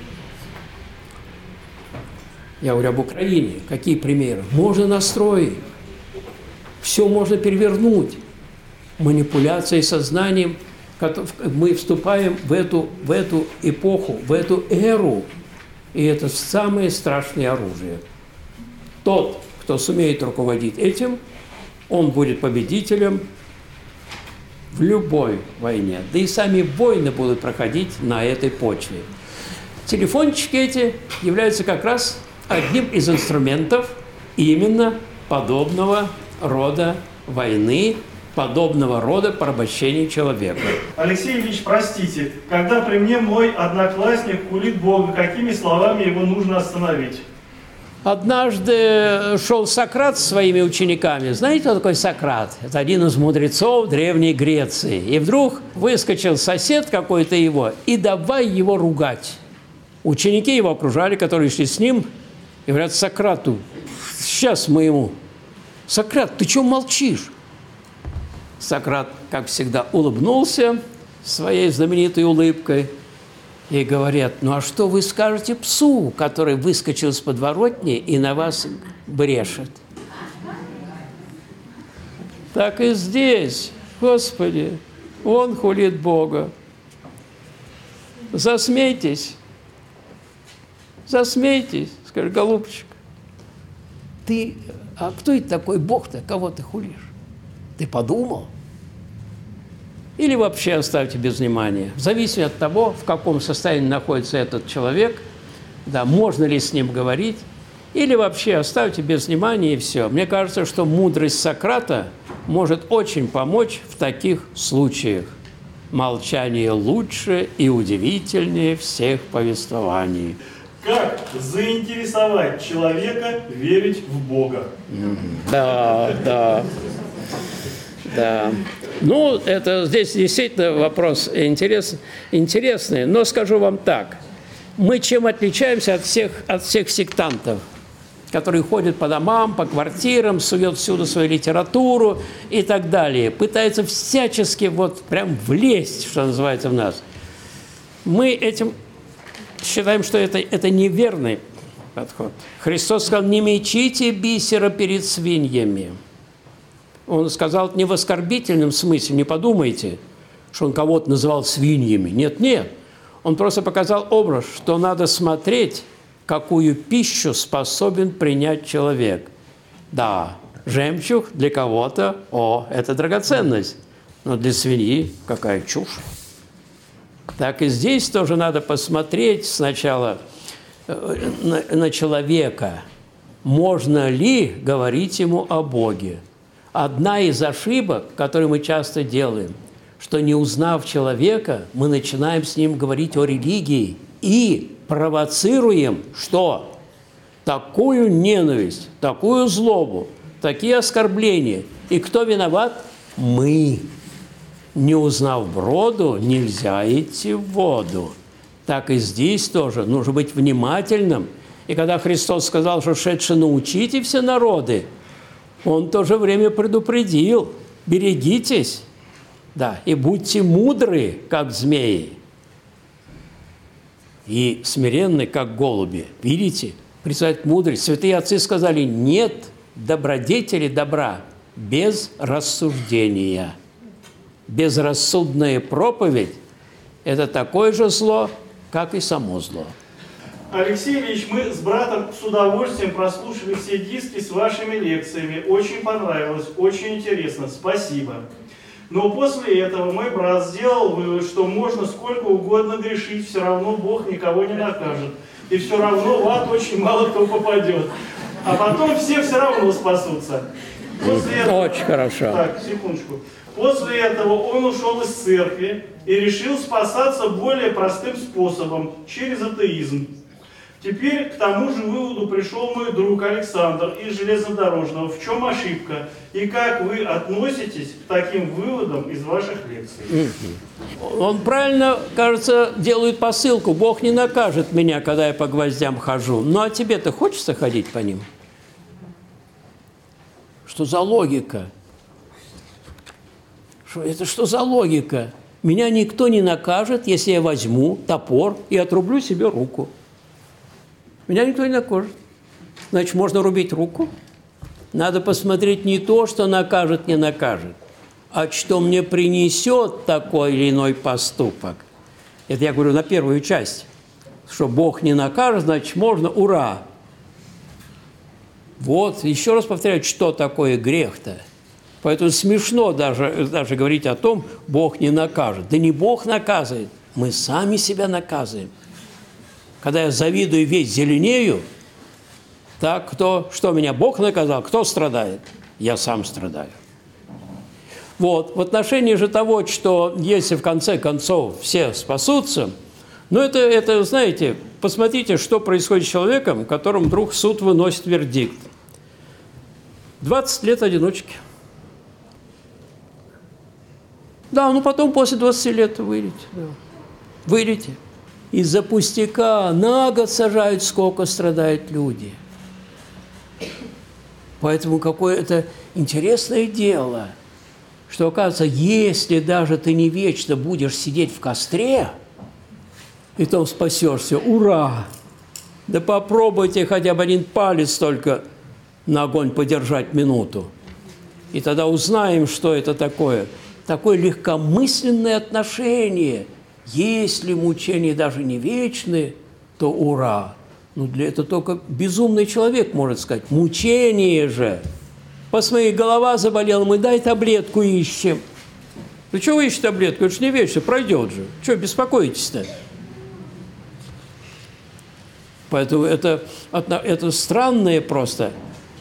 Я говорю об Украине. Какие примеры? Можно настроить. Все можно перевернуть. Манипуляцией сознанием. Мы вступаем в эту эпоху, в эту эру. И это самое страшное оружие. Тот, кто сумеет руководить этим, он будет победителем в любой войне. Да и сами войны будут проходить на этой почве. Телефончики эти являются как раз одним из инструментов именно подобного рода войны, подобного рода порабощения человека. Алексей Ильич, простите, когда при мне мой одноклассник хулит Бога, какими словами его нужно остановить? Однажды шел Сократ со своими учениками. Знаете, кто такой Сократ? Это один из мудрецов Древней Греции. И вдруг выскочил сосед какой-то его и давай его ругать. Ученики его окружали, которые шли с ним, и говорят Сократу, сейчас мы ему, Сократ, ты чего молчишь? Сократ, как всегда, улыбнулся своей знаменитой улыбкой. И говорят, ну а что вы скажете псу, который выскочил из подворотни и на вас брешет? Так и здесь, Господи, он хулит Бога. Засмейтесь, засмейтесь, скажи, голубчик, а кто это такой Бог-то, кого ты хулишь? Ты подумал? Или вообще оставьте без внимания. В зависимости от того, в каком состоянии находится этот человек, да, можно ли с ним говорить, или вообще оставьте без внимания и все. Мне кажется, что мудрость Сократа может очень помочь в таких случаях. Молчание лучше и удивительнее всех повествований. Как заинтересовать человека верить в Бога? Да. Ну, это здесь действительно вопрос интересный, но скажу вам так. Мы чем отличаемся от всех сектантов, которые ходят по домам, по квартирам, суют всюду свою литературу и так далее, пытаются всячески вот прям влезть, что называется, в нас. Мы этим считаем, что это неверный подход. Христос сказал, не мечите бисера перед свиньями. Он сказал это не в оскорбительном смысле, не подумайте, что он кого-то называл свиньями. Нет. Он просто показал образ, что надо смотреть, какую пищу способен принять человек. Да, жемчуг для кого-то, это драгоценность, но для свиньи какая чушь. Так и здесь тоже надо посмотреть сначала на человека. Можно ли говорить ему о Боге? Одна из ошибок, которую мы часто делаем, что не узнав человека, мы начинаем с ним говорить о религии и провоцируем что? Такую ненависть, такую злобу, такие оскорбления. И кто виноват? Мы. Не узнав броду, нельзя идти в воду. Так и здесь тоже нужно быть внимательным. И когда Христос сказал, что шедшие научите все народы, Он в то же время предупредил: берегитесь, да, и будьте мудры, как змеи, и смиренны, как голуби. Видите, призывать мудрость. Святые отцы сказали: нет добродетели добра без рассуждения. Безрассудная проповедь – это такое же зло, как и само зло. Алексей Ильич, мы с братом с удовольствием прослушали все диски с вашими лекциями. Очень понравилось, очень интересно. Спасибо. Но после этого мой брат сделал вывод, что можно сколько угодно грешить, все равно Бог никого не накажет. И все равно в ад очень мало кто попадет. А потом все равно спасутся. После этого... Очень хорошо. Так, секундочку. После этого он ушел из церкви и решил спасаться более простым способом, через атеизм. Теперь к тому же выводу пришел мой друг Александр из Железнодорожного. В чем ошибка? И как вы относитесь к таким выводам из ваших лекций? Он правильно, кажется, делает посылку. Бог не накажет меня, когда я по гвоздям хожу. Ну, а тебе-то хочется ходить по ним? Что за логика? Это что за логика? Меня никто не накажет, если я возьму топор и отрублю себе руку. Меня никто не накажет. Значит, можно рубить руку? Надо посмотреть не то, что накажет, не накажет, а что мне принесет такой или иной поступок. Это я говорю на первую часть. Что Бог не накажет, значит, можно, ура! Вот, еще раз повторяю, что такое грех-то. Поэтому смешно даже говорить о том, Бог не накажет. Да не Бог наказывает, мы сами себя наказываем. Когда я завидую, весь зеленею, так что меня Бог наказал, кто страдает? Я сам страдаю. Вот, в отношении же того, что если в конце концов все спасутся, ну это, знаете, посмотрите, что происходит с человеком, которому вдруг суд выносит вердикт. 20 лет одиночки. Да, ну потом после 20 лет выйдете. Да. Выйдете. Из-за пустяка на год сажают, сколько страдают люди. Поэтому какое-то интересное дело, что, оказывается, если даже ты не вечно будешь сидеть в костре, и там спасешься, ура! Да попробуйте хотя бы один палец только на огонь подержать минуту. И тогда узнаем, что это такое. Такое легкомысленное отношение. Если мучения даже не вечны, то ура! Ну, для этого только безумный человек может сказать. Мучение же! Посмотри, голова заболела, мы дай таблетку ищем. Ну, что вы ищете таблетку? Это же не вечно, пройдет же. Что беспокоитесь-то? Поэтому это странное просто.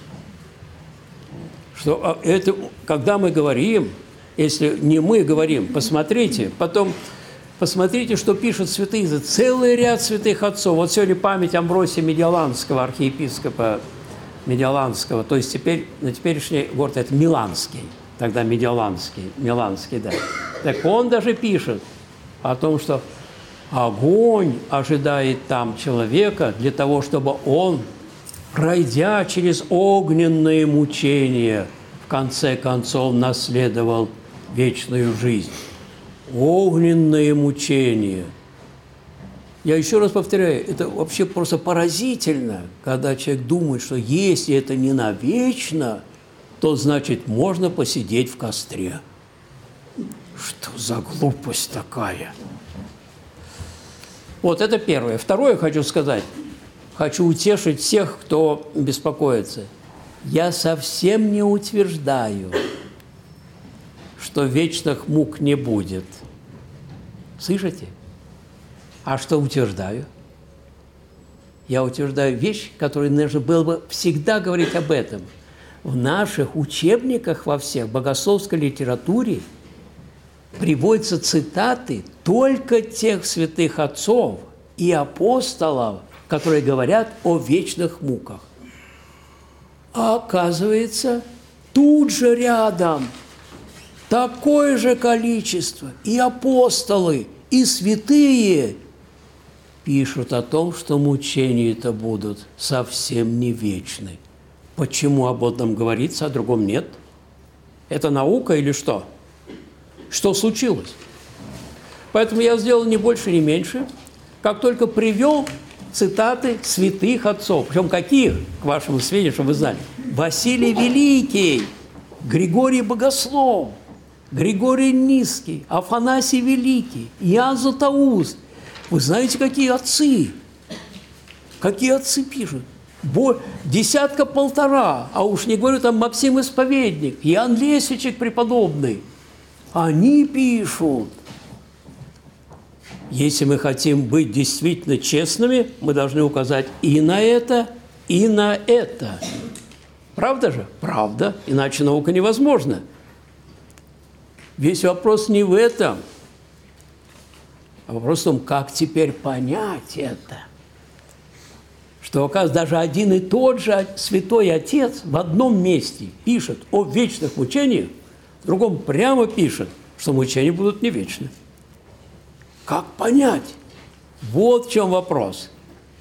Что это, когда мы говорим, если не мы говорим, посмотрите, потом посмотрите, что пишут святые, целый ряд святых отцов. Вот сегодня память Амвросия Медиоланского, архиепископа Медиоланского, то есть теперь, на теперешний город это Миланский, тогда Медиоланский, Миланский, да. Так он даже пишет о том, что огонь ожидает там человека для того, чтобы он, пройдя через огненные мучения, в конце концов наследовал вечную жизнь. Огненные мучения. Я еще раз повторяю, это вообще просто поразительно, когда человек думает, что если это не навечно, то значит можно посидеть в костре. Что за глупость такая? Вот это первое. Второе хочу сказать. Хочу утешить всех, кто беспокоится. Я совсем не утверждаю, что вечных мук не будет. Слышите? А что утверждаю? Я утверждаю вещь, которую нужно было бы всегда говорить об этом. В наших учебниках во всех богословской литературе приводятся цитаты только тех святых отцов и апостолов, которые говорят о вечных муках. А оказывается, тут же рядом такое же количество и апостолы, и святые пишут о том, что мучения-то будут совсем не вечны. Почему об одном говорится, а о другом нет? Это наука или что? Что случилось? Поэтому я сделал не больше, не меньше, как только привел цитаты святых отцов. Причем каких, к вашему сведению, чтобы вы знали? Василий Великий, Григорий Богослов, Григорий Низкий, Афанасий Великий, Иоанн Златоуст. Вы знаете, какие отцы? Какие отцы пишут? Десятка-полтора, а уж не говорю, там Максим Исповедник, Иоанн Лесвичек преподобный. Они пишут. Если мы хотим быть действительно честными, мы должны указать и на это, и на это. Правда же? Правда, иначе наука невозможна. Весь вопрос не в этом, а вопрос в том, как теперь понять это. Что, оказывается, даже один и тот же святой отец в одном месте пишет о вечных мучениях, в другом прямо пишет, что мучения будут не вечны. Как понять? Вот в чем вопрос.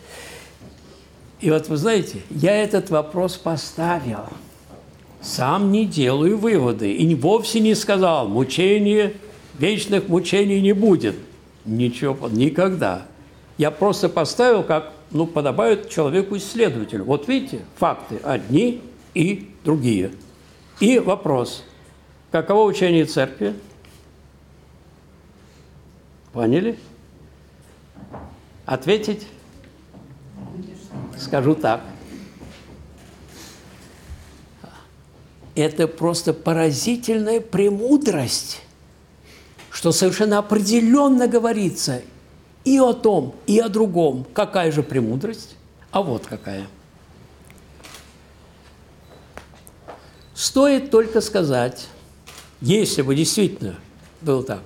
И вот вы знаете, я этот вопрос поставил. Сам не делаю выводы и вовсе не сказал, вечных мучений не будет. Ничего, никогда. Я просто поставил, как подобает человеку-исследователю. Вот видите, факты одни и другие. И вопрос, каково учение Церкви? Поняли? Ответить? Скажу так. Это просто поразительная премудрость, что совершенно определенно говорится и о том, и о другом. Какая же премудрость? А вот какая. Стоит только сказать, если бы действительно было так,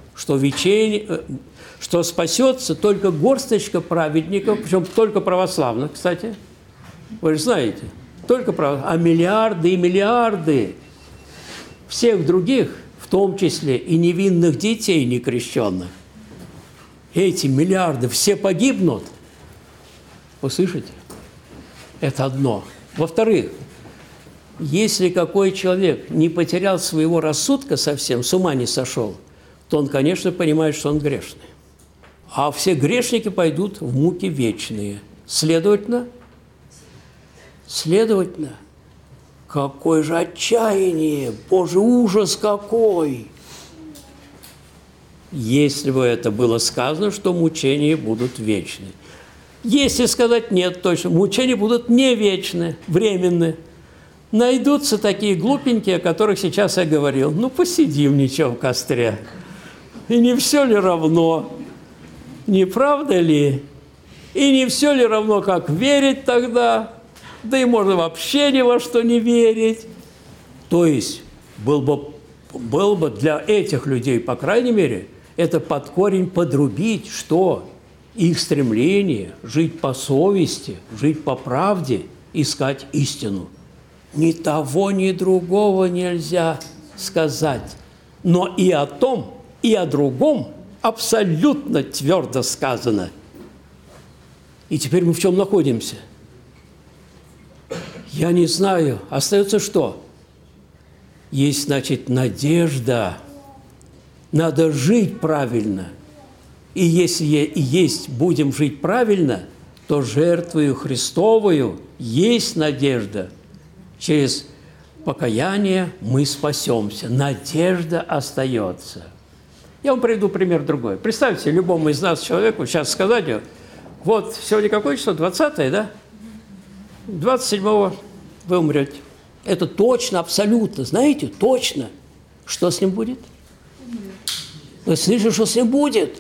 что спасется только горсточка праведников, причем только православных, кстати, вы же знаете, только православных, а миллиарды и миллиарды всех других, в том числе и невинных детей некрещенных, эти миллиарды все погибнут. Вы слышите? Это одно. Во-вторых, если какой человек не потерял своего рассудка совсем, с ума не сошел, то он, конечно, понимает, что он грешный. А все грешники пойдут в муки вечные. Следовательно, какое же отчаяние! Боже, ужас какой! Если бы это было сказано, что мучения будут вечны. Если сказать нет, точно, мучения будут не вечны, временны. Найдутся такие глупенькие, о которых сейчас я говорил. Посидим ничего в костре. И не все ли равно? Не правда ли? И не все ли равно, как верить тогда? Да и можно вообще ни во что не верить. То есть был бы для этих людей, по крайней мере, это под корень подрубить, что их стремление жить по совести, жить по правде, искать истину. Ни того, ни другого нельзя сказать. Но и о том, и о другом абсолютно твердо сказано. И теперь мы в чем находимся? Я не знаю. Остается что? Есть, значит, надежда. Надо жить правильно. И если будем жить правильно, то жертвою Христовою есть надежда. Через покаяние мы спасемся. Надежда остается. Я вам приведу пример другой. Представьте, любому из нас человеку сейчас сказать, вот сегодня какое число? 20-е, да? 27-го вы умрете. Это точно, абсолютно. Знаете, точно. Что с ним будет? Вы слышите, что с ним будет?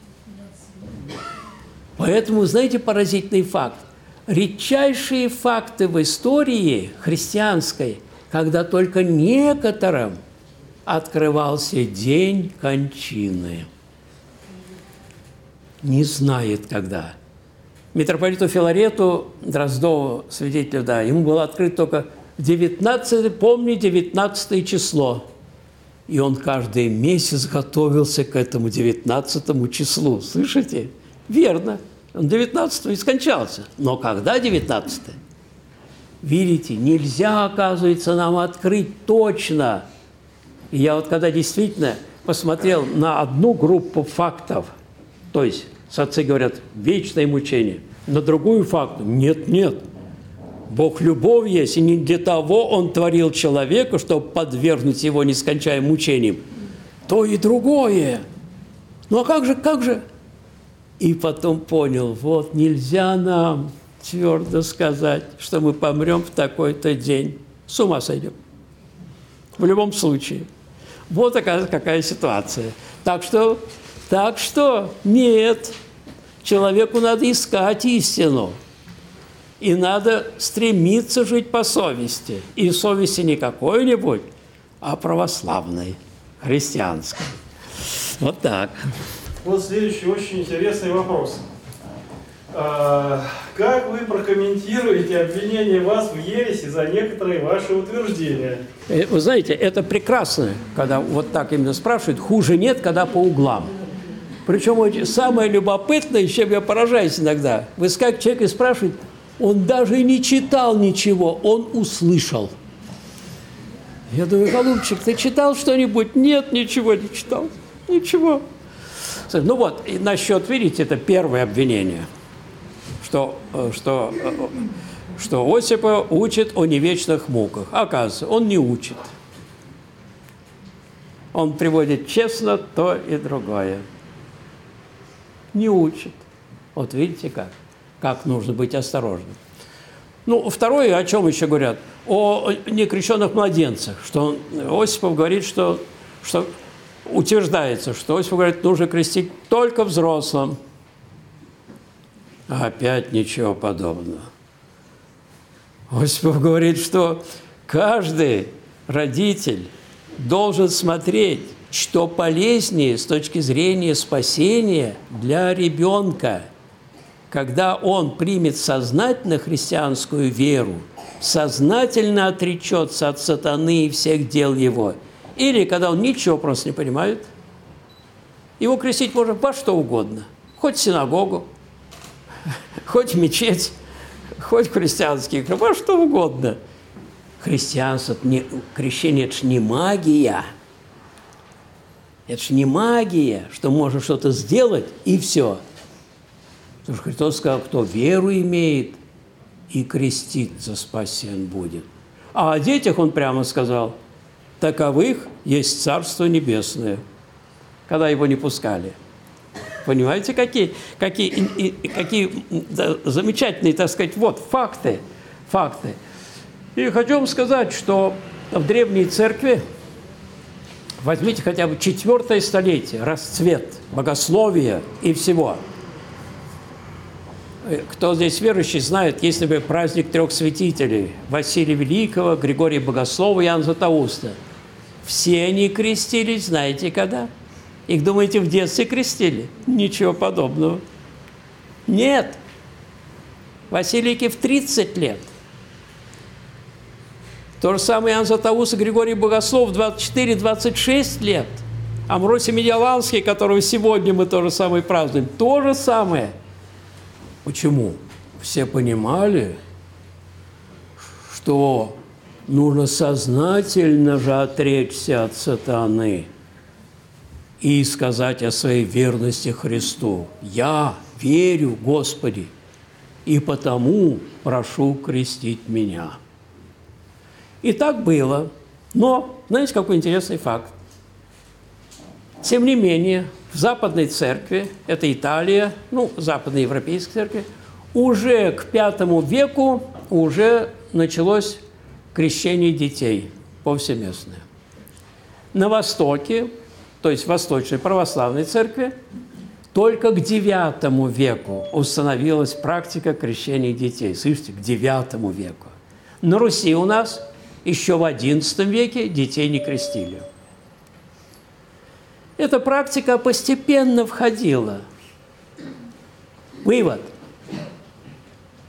Поэтому, знаете, поразительный факт. Редчайшие факты в истории христианской, когда только некоторым открывался день кончины. Не знает когда. Митрополиту Филарету Дроздову, свидетелю, да, ему было открыто только 19, помни, 19 число. И он каждый месяц готовился к этому 19 числу. Слышите? Верно. Он 19 и скончался. Но когда 19? Видите, нельзя, оказывается, нам открыть точно. И я вот когда действительно посмотрел на одну группу фактов, то есть отцы говорят вечное мучение, на другую факту нет. Бог любовь есть, и не для того Он творил человека, чтобы подвергнуть его нескончаемым мучениям. То и другое. Ну а как же? И потом понял, вот нельзя нам твердо сказать, что мы помрем в такой-то день. С ума сойдем. В любом случае. Вот какая ситуация. Так что нет, человеку надо искать истину. И надо стремиться жить по совести. И совести не какой-нибудь, а православной, христианской. Вот так. Вот следующий очень интересный вопрос. Как вы прокомментируете обвинение вас в ереси за некоторые ваши утверждения? Вы знаете, это прекрасно, когда вот так именно спрашивают. Хуже нет, когда по углам. Причем самое любопытное, чем я поражаюсь иногда, вы как человек и спрашивает, он даже не читал ничего, он услышал. Я думаю, голубчик, ты читал что-нибудь? Нет, ничего не читал. Ничего. Ну вот, и насчет, видите, это первое обвинение, что Осипа учит о невечных муках. Оказывается, он не учит. Он приводит честно то и другое. Не учит. Вот видите как нужно быть осторожным. Ну, второе, о чем еще говорят? О некрещенных младенцах. Что Осипов говорит, что утверждается, что Осипов говорит, нужно крестить только взрослым. А опять ничего подобного. Осипов говорит, что каждый родитель должен смотреть, что полезнее с точки зрения спасения для ребенка, когда он примет сознательно христианскую веру, сознательно отречется от сатаны и всех дел его, или когда он ничего просто не понимает, его крестить можно во что угодно, хоть в синагогу, хоть в мечеть, хоть в христианский, во что угодно. Христианство, крещение – это же не магия. Это же не магия, что можно что-то сделать, и все. Потому что Христос сказал, кто веру имеет и креститься спасен будет. А о детях он прямо сказал, таковых есть Царство Небесное, когда его не пускали. Понимаете, какие замечательные, так сказать, вот факты. И хочу вам сказать, что в древней церкви, возьмите хотя бы 4 столетие, расцвет богословия и всего. Кто здесь верующий, знает, есть, например, праздник 3 святителей – Василия Великого, Григория Богослова и Иоанна Златоуста. Все они крестились, знаете, когда? Их, думаете, в детстве крестили? Ничего подобного. Нет. Василийке в 30 лет. То же самое Иоанн Златоуст и Григорий Богослов в 24-26 лет. Амвросий Медиаланский, которого сегодня мы то же самое празднуем, то же самое. Почему? Все понимали, что нужно сознательно же отречься от сатаны и сказать о своей верности Христу. Я верю, Господи, и потому прошу крестить меня. И так было. Но, знаете, какой интересный факт? Тем не менее, в Западной Церкви, это Италия, Западноевропейской Церкви, уже к V веку уже началось крещение детей повсеместное. На Востоке, то есть в Восточной Православной Церкви, только к IX веку установилась практика крещения детей. Слышите, к IX веку. На Руси у нас еще в XI веке детей не крестили. Эта практика постепенно входила. Вывод.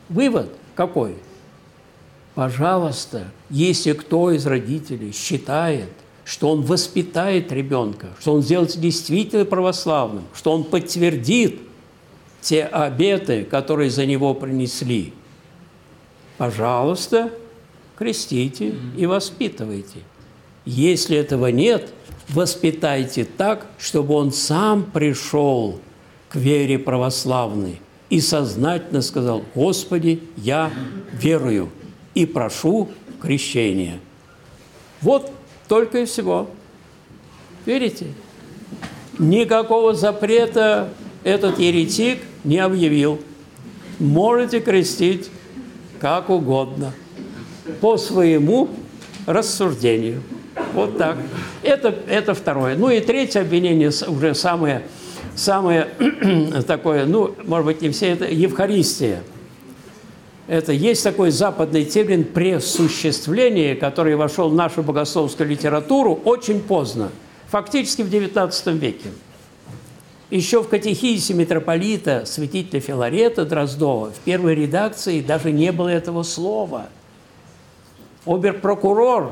Вывод какой? Пожалуйста, если кто из родителей считает, что он воспитает ребенка, что он сделает действительно православным, что он подтвердит те обеты, которые за него принесли, пожалуйста, крестите и воспитывайте. Если этого нет, воспитайте так, чтобы он сам пришел к вере православной и сознательно сказал: «Господи, я верую и прошу крещения». Вот только и всего. Верите? Никакого запрета этот еретик не объявил. Можете крестить как угодно, по своему рассуждению. Вот так. Это второе. Ну и третье обвинение, уже самое такое, ну, может быть, не все, это Евхаристия. Это есть такой западный термин «пресуществление», который вошел в нашу богословскую литературу очень поздно, фактически в XIX веке. Еще в катехизисе митрополита святителя Филарета Дроздова в первой редакции даже не было этого слова. Обер-прокурор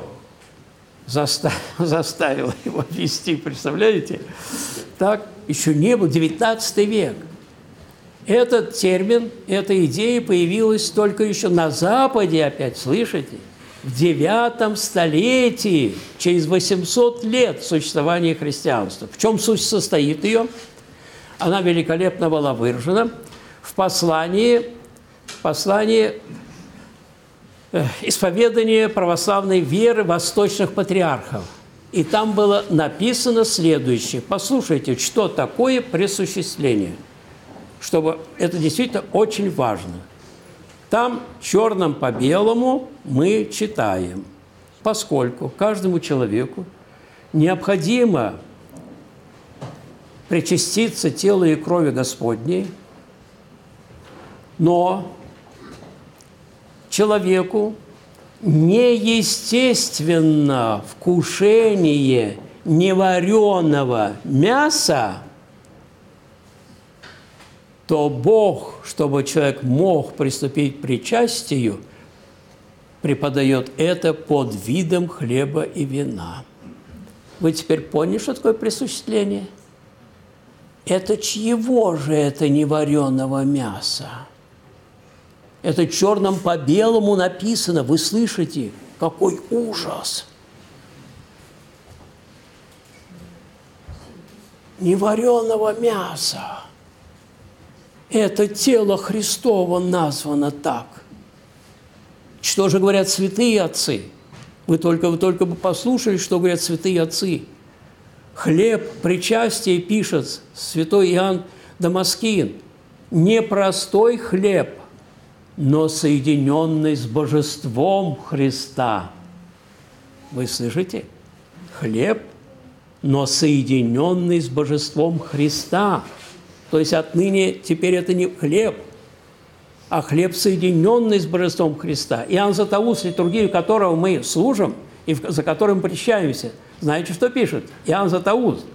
заставил его ввести, представляете? Так еще не был, XIX век. Этот термин, эта идея появилась только еще на Западе, опять слышите, в IX столетии, через 800 лет существования христианства. В чем суть состоит ее? Она великолепно была выражена в послании исповедания православной веры восточных патриархов. И там было написано следующее. Послушайте, что такое пресуществление. Чтобы это действительно очень важно. Там черным по белому мы читаем, поскольку каждому человеку необходимо причаститься телу и крови Господней, но человеку неестественно вкушение невареного мяса, то Бог, чтобы человек мог приступить к причастию, преподает это под видом хлеба и вина. Вы теперь поняли, что такое пресуществление? Это чьего же это невареного мяса? Это черным по белому написано. Вы слышите, какой ужас! Невареного мяса. Это тело Христово названо так. Что же говорят святые отцы? Вы только бы послушали, что говорят святые отцы. Хлеб причастия, пишет святой Иоанн Дамаскин, не простой хлеб, но соединенный с божеством Христа. Вы слышите? Хлеб, но соединенный с божеством Христа. То есть отныне теперь это не хлеб, а хлеб, соединенный с божеством Христа. Иоанн Златоуст, литургию которого мы служим и за которым причащаемся, знаете, что пишет? Иоанн Златоуст.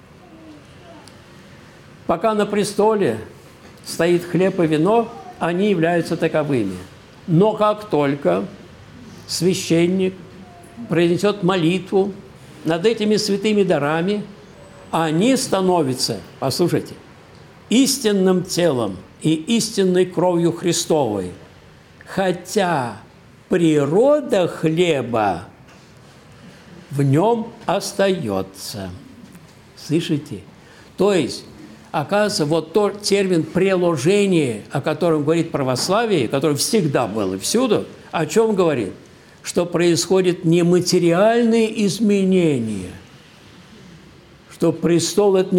Пока на престоле стоит хлеб и вино, они являются таковыми. Но как только священник произнесет молитву над этими святыми дарами, они становятся, послушайте, истинным телом и истинной кровью Христовой, хотя природа хлеба в нем остается. Слышите? То есть, оказывается, вот тот термин «преложение», о котором говорит православие, который всегда был и всюду, о чем говорит? Что происходит нематериальные изменения, что престол – это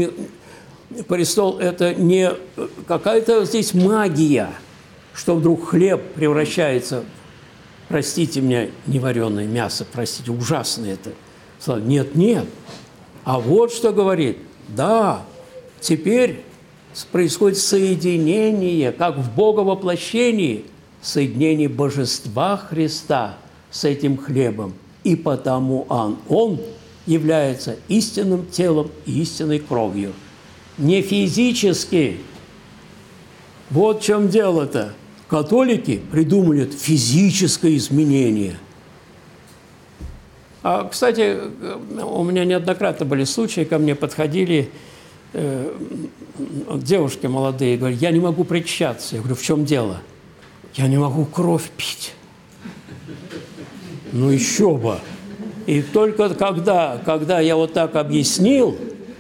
не какая-то здесь магия, что вдруг хлеб превращается, простите меня, невареное мясо, простите, ужасно это. Нет, нет. А вот что говорит, да, теперь происходит соединение, как в Боговоплощении, соединение божества Христа с этим хлебом. И потому он является истинным телом и истинной кровью. Не физически. Вот в чем дело-то. Католики придумали физическое изменение. Кстати, у меня неоднократно были случаи, ко мне подходили девушки молодые, говорят, я не могу причащаться. Я говорю, в чем дело? Я не могу кровь пить. Ну еще бы. И только когда я вот так объяснил,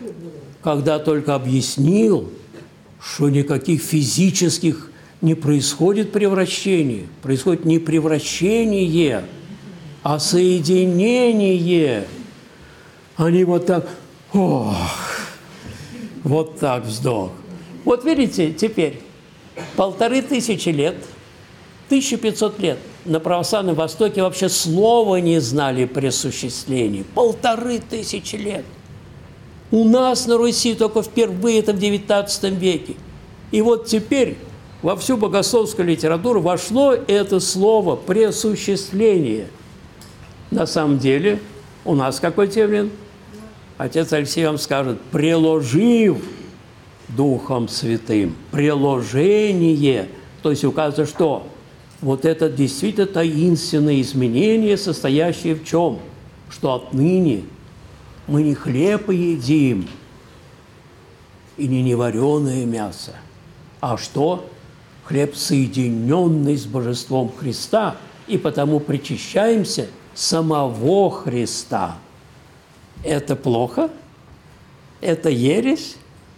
что никаких физических не происходит превращений, происходит не превращение, а соединение. Они вот так, вот так вздох. Вот видите, теперь 1500 лет, 1500 лет на православном Востоке вообще слова не знали пресуществления. 1500 лет. У нас на Руси только впервые это в XIX веке. И вот теперь во всю богословскую литературу вошло это слово «пресуществление». На самом деле у нас какой термин? Отец Алексей вам скажет «преложив Духом Святым». Преложение. То есть указывает, что вот это действительно таинственное изменение, состоящее в чем? Что отныне мы не хлеб едим и не невареное мясо, а что? Хлеб, соединенный с божеством Христа, и потому причащаемся самого Христа. Это плохо? Это ересь?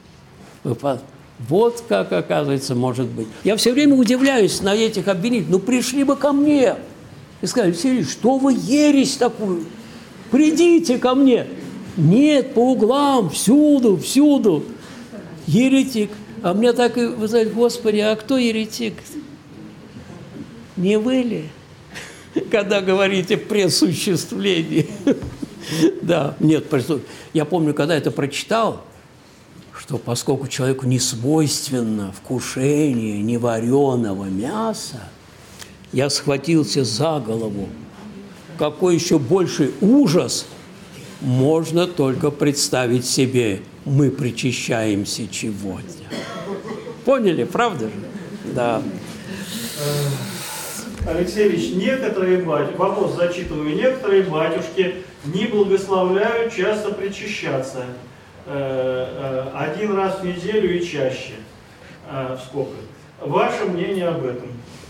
Вот как, оказывается, может быть. Я все время удивляюсь на этих обвинителей. Ну, пришли бы ко мне и сказали, Алексей, что вы ересь такую? Придите ко мне. Нет, по углам, всюду. Еретик. А мне так и, вы знаете, Господи, а кто еретик? Не вы ли? Когда говорите пресуществление. Да, нет, я помню, когда это прочитал, что поскольку человеку не свойственно вкушение невареного мяса, я схватился за голову. Какой еще больший ужас можно только представить себе. Мы причащаемся чего-то. Поняли, правда же? Да. Алексей Ильич, некоторые батюшки, вопрос зачитываю, некоторые батюшки не благословляют часто причащаться. 1 раз в неделю и чаще. В скобках. Ваше мнение об этом?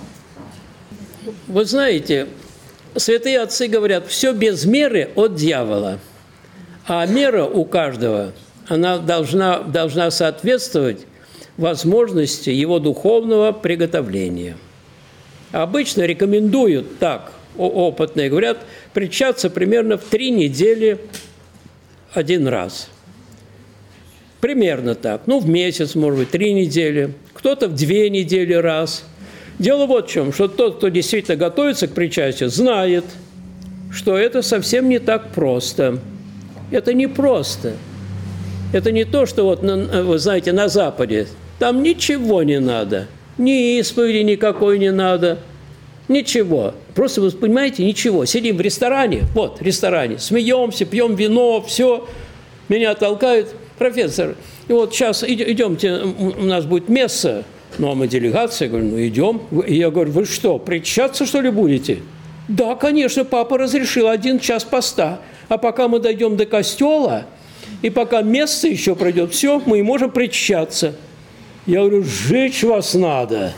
Вы знаете, святые отцы говорят, все без меры от дьявола. А мера у каждого, она должна соответствовать возможности его духовного приготовления. Обычно рекомендуют так, опытные говорят, причащаться примерно в 3 недели 1 раз. Примерно так. Ну, в месяц, может быть, 3 недели. Кто-то в 2 недели раз. Дело вот в чем, что тот, кто действительно готовится к причастию, знает, что это совсем не так просто. Это не просто. Это не то, что вот, вы знаете, на Западе. Там ничего не надо. Ни исповеди никакой не надо. Ничего. Просто, вы понимаете, ничего. Сидим в ресторане, смеемся, пьем вино, все. Меня толкают. Профессор, и вот сейчас идемте, у нас будет месса. Ну, а мы делегация, говорю, ну, идем. И я говорю, вы что, причащаться, что ли, будете? Да, конечно, папа разрешил 1 час поста. А пока мы дойдем до костела, и пока месса еще пройдет, все, мы и можем причащаться. Я говорю, сжечь вас надо.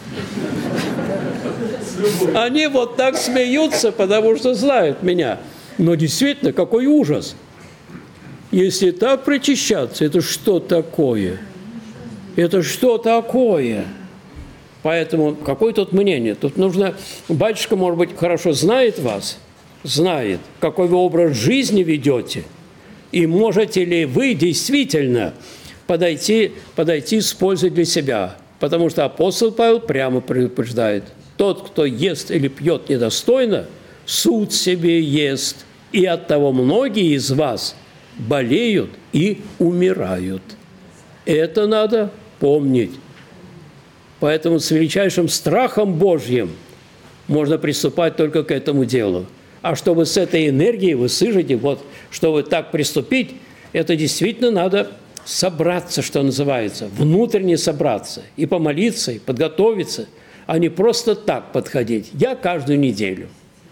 Они вот так смеются, потому что знают меня. Но действительно, какой ужас. Если так причащаться, это что такое? Это что такое? Поэтому какое тут мнение? Тут нужно... Батюшка, может быть, хорошо знает вас, знает, какой вы образ жизни ведете, и можете ли вы действительно подойти с пользой для себя. Потому что апостол Павел прямо предупреждает. Тот, кто ест или пьет недостойно, суд себе ест, и оттого многие из вас болеют и умирают. Это надо помнить. Поэтому с величайшим страхом Божьим можно приступать только к этому делу. А чтобы с этой энергией вы слышите, вот, чтобы так приступить, это действительно надо собраться, что называется, внутренне собраться, и помолиться, и подготовиться. а не просто так подходить. Я каждую неделю.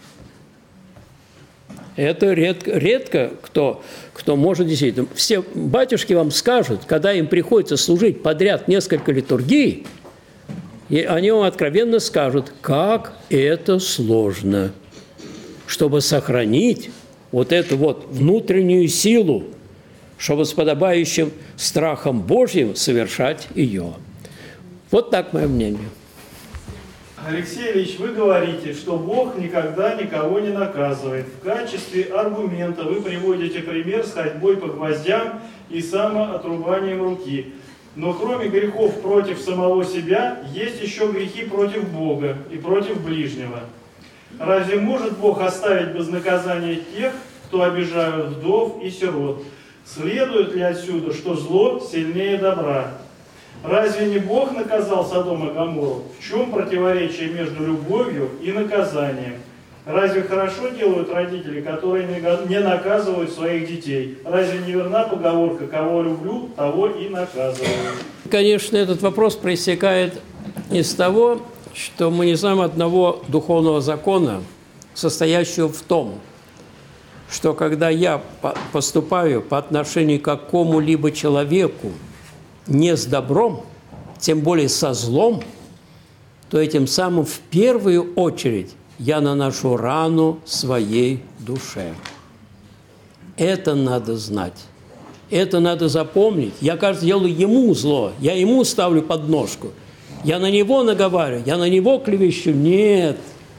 Это редко кто может действительно. Все батюшки вам скажут, когда им приходится служить подряд несколько литургий, и они вам откровенно скажут, как это сложно, чтобы сохранить вот эту вот внутреннюю силу, чтобы с подобающим страхом Божьим совершать ее. Вот так мое мнение. Алексей Ильич, вы говорите, что Бог никогда никого не наказывает. В качестве аргумента вы приводите пример с ходьбой по гвоздям и самоотрубанием руки. Но кроме грехов против самого себя, есть еще грехи против Бога и против ближнего. Разве может Бог оставить без наказания тех, кто обижают вдов и сирот? Следует ли отсюда, что зло сильнее добра? Разве не Бог наказал Содом и Гоморру? В чем противоречие между любовью и наказанием? Разве хорошо делают родители, которые не наказывают своих детей? Разве не верна поговорка «кого люблю, того и наказываю»? Конечно, этот вопрос проистекает из того, что мы не знаем одного духовного закона, состоящего в том, что когда я поступаю по отношению к какому-либо человеку не с добром, тем более со злом, то этим самым в первую очередь я наношу рану своей душе. Это надо знать. Это надо запомнить. Я, кажется, делаю ему зло, я ему ставлю подножку. Я на него наговариваю, я на него клевещу. Нет.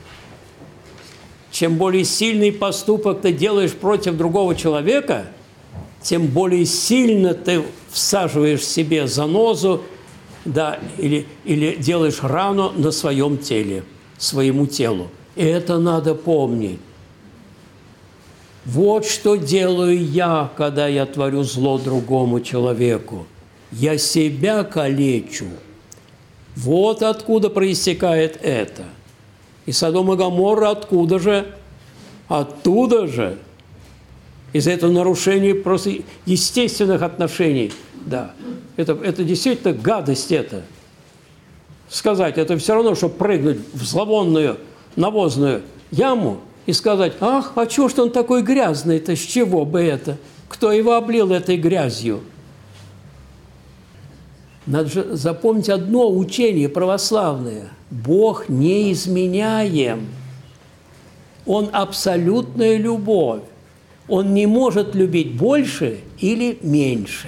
Чем более сильный поступок ты делаешь против другого человека, тем более сильно ты всаживаешь себе занозу, да, или делаешь рану на своем теле, своему телу. И это надо помнить. Вот что делаю я, когда я творю зло другому человеку. Я себя калечу. Вот откуда проистекает это. И Содом и Гоморра откуда же? Оттуда же. Из-за этого нарушения просто естественных отношений. Да. Это действительно гадость это. Сказать, это все равно, что прыгнуть в зловонную навозную яму и сказать, ах, а чего ж он такой грязный-то, с чего бы это? Кто его облил этой грязью? Надо же запомнить одно учение православное. Бог неизменяем. Он абсолютная любовь. Он не может любить больше или меньше.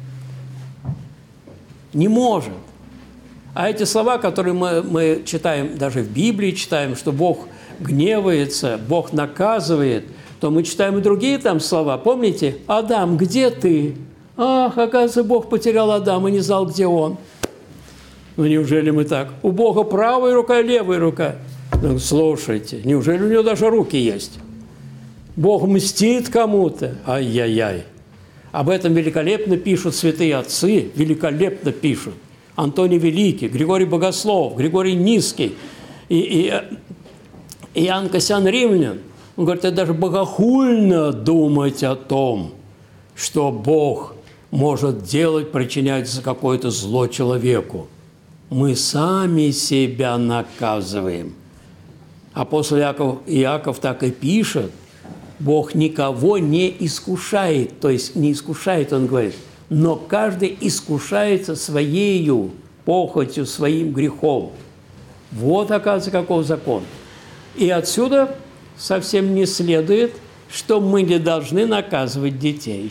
Не может. А эти слова, которые мы читаем, даже в Библии читаем, что Бог гневается, Бог наказывает, то мы читаем и другие там слова. Помните? «Адам, где ты?» Ах, оказывается, Бог потерял Адама и не знал, где он. Ну, неужели мы так? У Бога правая рука и левая рука. Ну, слушайте, неужели у него даже руки есть? Бог мстит кому-то. Ай-яй-яй. Об этом великолепно пишут святые отцы, великолепно пишут. Антоний Великий, Григорий Богослов, Григорий Низкий и Иоанн Кассиан Римлян. Он говорит, это даже богохульно думать о том, что Бог может делать, причинять за какое-то зло человеку. Мы сами себя наказываем. Апостол Иаков так и пишет, Бог никого не искушает, то есть не искушает, он говорит, но каждый искушается своею похотью, своим грехом. Вот, оказывается, каков закон. И отсюда совсем не следует, что мы не должны наказывать детей.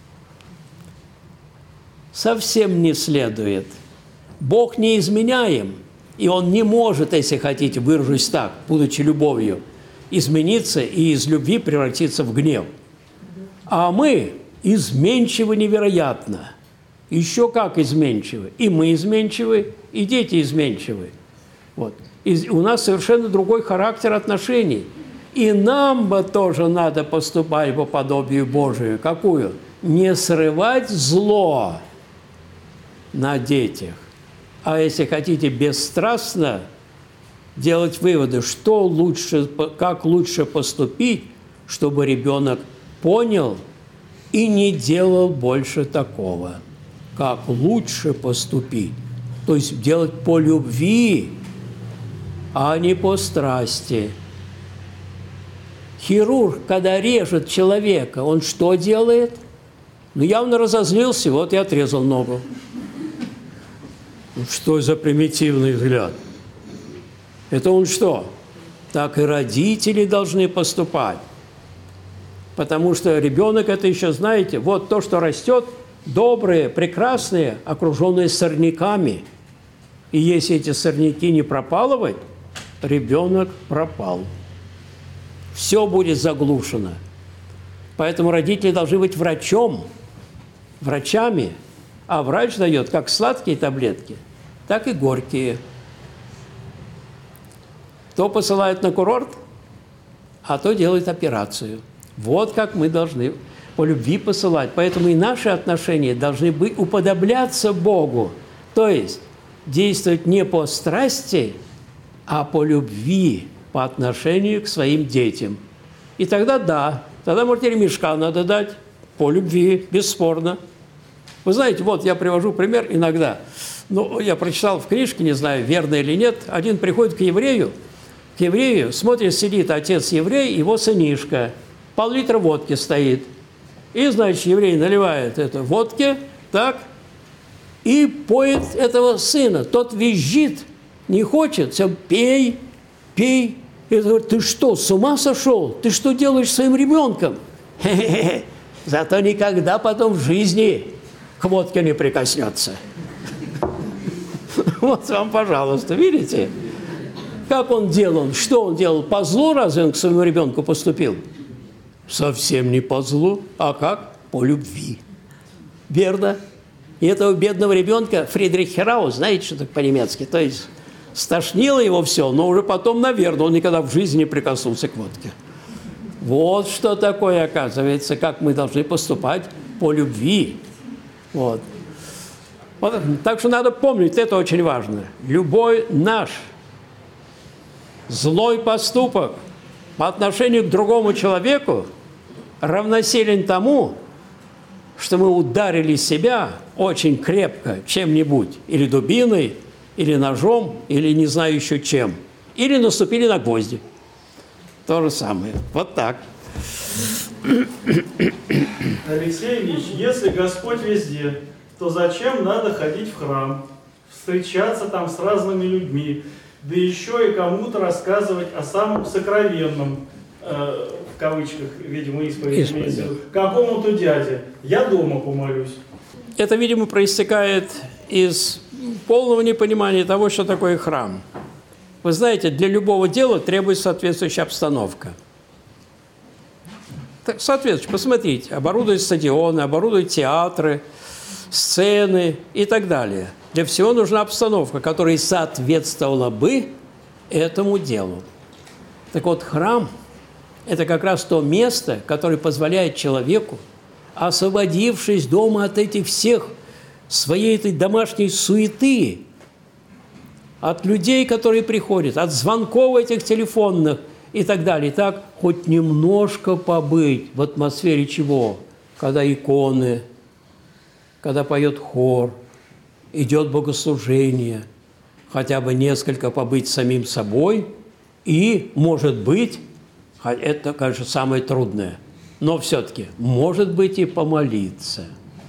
Совсем не следует. Бог неизменяем, и Он не может, если хотите, выражусь так, будучи любовью, измениться и из любви превратиться в гнев. А мы изменчивы невероятно. Еще как изменчивы. И мы изменчивы, и дети изменчивы. Вот. И у нас совершенно другой характер отношений. И нам бы тоже надо поступать по подобию Божию. Какую? Не срывать зло на детях, а если хотите, бесстрастно делать выводы, что лучше, как лучше поступить, чтобы ребенок понял и не делал больше такого. Как лучше поступить. То есть делать по любви, а не по страсти. Хирург, когда режет человека, он что делает? Ну, явно разозлился, вот и отрезал ногу. Ну, что за примитивный взгляд? Это он что? Так и родители должны поступать. Потому что ребенок, это еще, знаете, вот то, что растет, добрые, прекрасные, окруженные сорняками. И если эти сорняки не пропалывать, ребенок пропал. Все будет заглушено. Поэтому родители должны быть врачами, а врач дает как сладкие таблетки, так и горькие. То посылает на курорт, а то делает операцию. Вот как мы должны по любви посылать. Поэтому и наши отношения должны быть уподобляться Богу. То есть действовать не по страсти, а по любви по отношению к своим детям. И тогда да, тогда, может, и ремешка надо дать по любви, бесспорно. Вы знаете, вот я привожу пример иногда. Ну, я прочитал в книжке, не знаю, верно или нет, один приходит к еврею, смотрит, сидит отец еврей, его сынишка, пол-литра водки стоит. И, значит, еврей наливает это водки, так, и поет этого сына. Тот визжит, не хочет, все, пей, пей. И говорит, ты что, с ума сошел? Ты что делаешь своим ребенком? Хе-хе-хе. Зато никогда потом в жизни к водке не прикоснется. Вот вам, пожалуйста, видите? Как он делал? Что он делал? По злу разве он к своему ребенку поступил? Совсем не по злу. А как? По любви. Верно? И этого бедного ребенка Фридрих Херау, знаете, что такое по-немецки? То есть стошнило его все, но уже потом, наверное, он никогда в жизни не прикоснулся к водке. Вот что такое, оказывается, как мы должны поступать по любви. Вот. Вот. Так что надо помнить, это очень важно. Любой наш злой поступок по отношению к другому человеку равносилен тому, что мы ударили себя очень крепко чем-нибудь, или дубиной, или ножом, или не знаю еще чем, или наступили на гвозди. То же самое. Вот так. Алексей Ильич, если Господь везде, то зачем надо ходить в храм, встречаться там с разными людьми, да еще и кому-то рассказывать о самом сокровенном, в кавычках, видимо, исповедь, какому-то дяде? Я дома помолюсь. Это, видимо, проистекает из полного непонимания того, что такое храм. Вы знаете, для любого дела требуется соответствующая обстановка. Соответственно, посмотрите, оборудуют стадионы, оборудуют театры, сцены и так далее. Для всего нужна обстановка, которая соответствовала бы этому делу. Так вот, храм – это как раз то место, которое позволяет человеку, освободившись дома от этих всех своей этой домашней суеты, от людей, которые приходят, от звонков этих телефонных и так далее. Так хоть немножко побыть в атмосфере чего? Когда иконы, когда поет хор, идет богослужение, хотя бы несколько побыть самим собой и, может быть, это, конечно, самое трудное, но все-таки, может быть, и помолиться.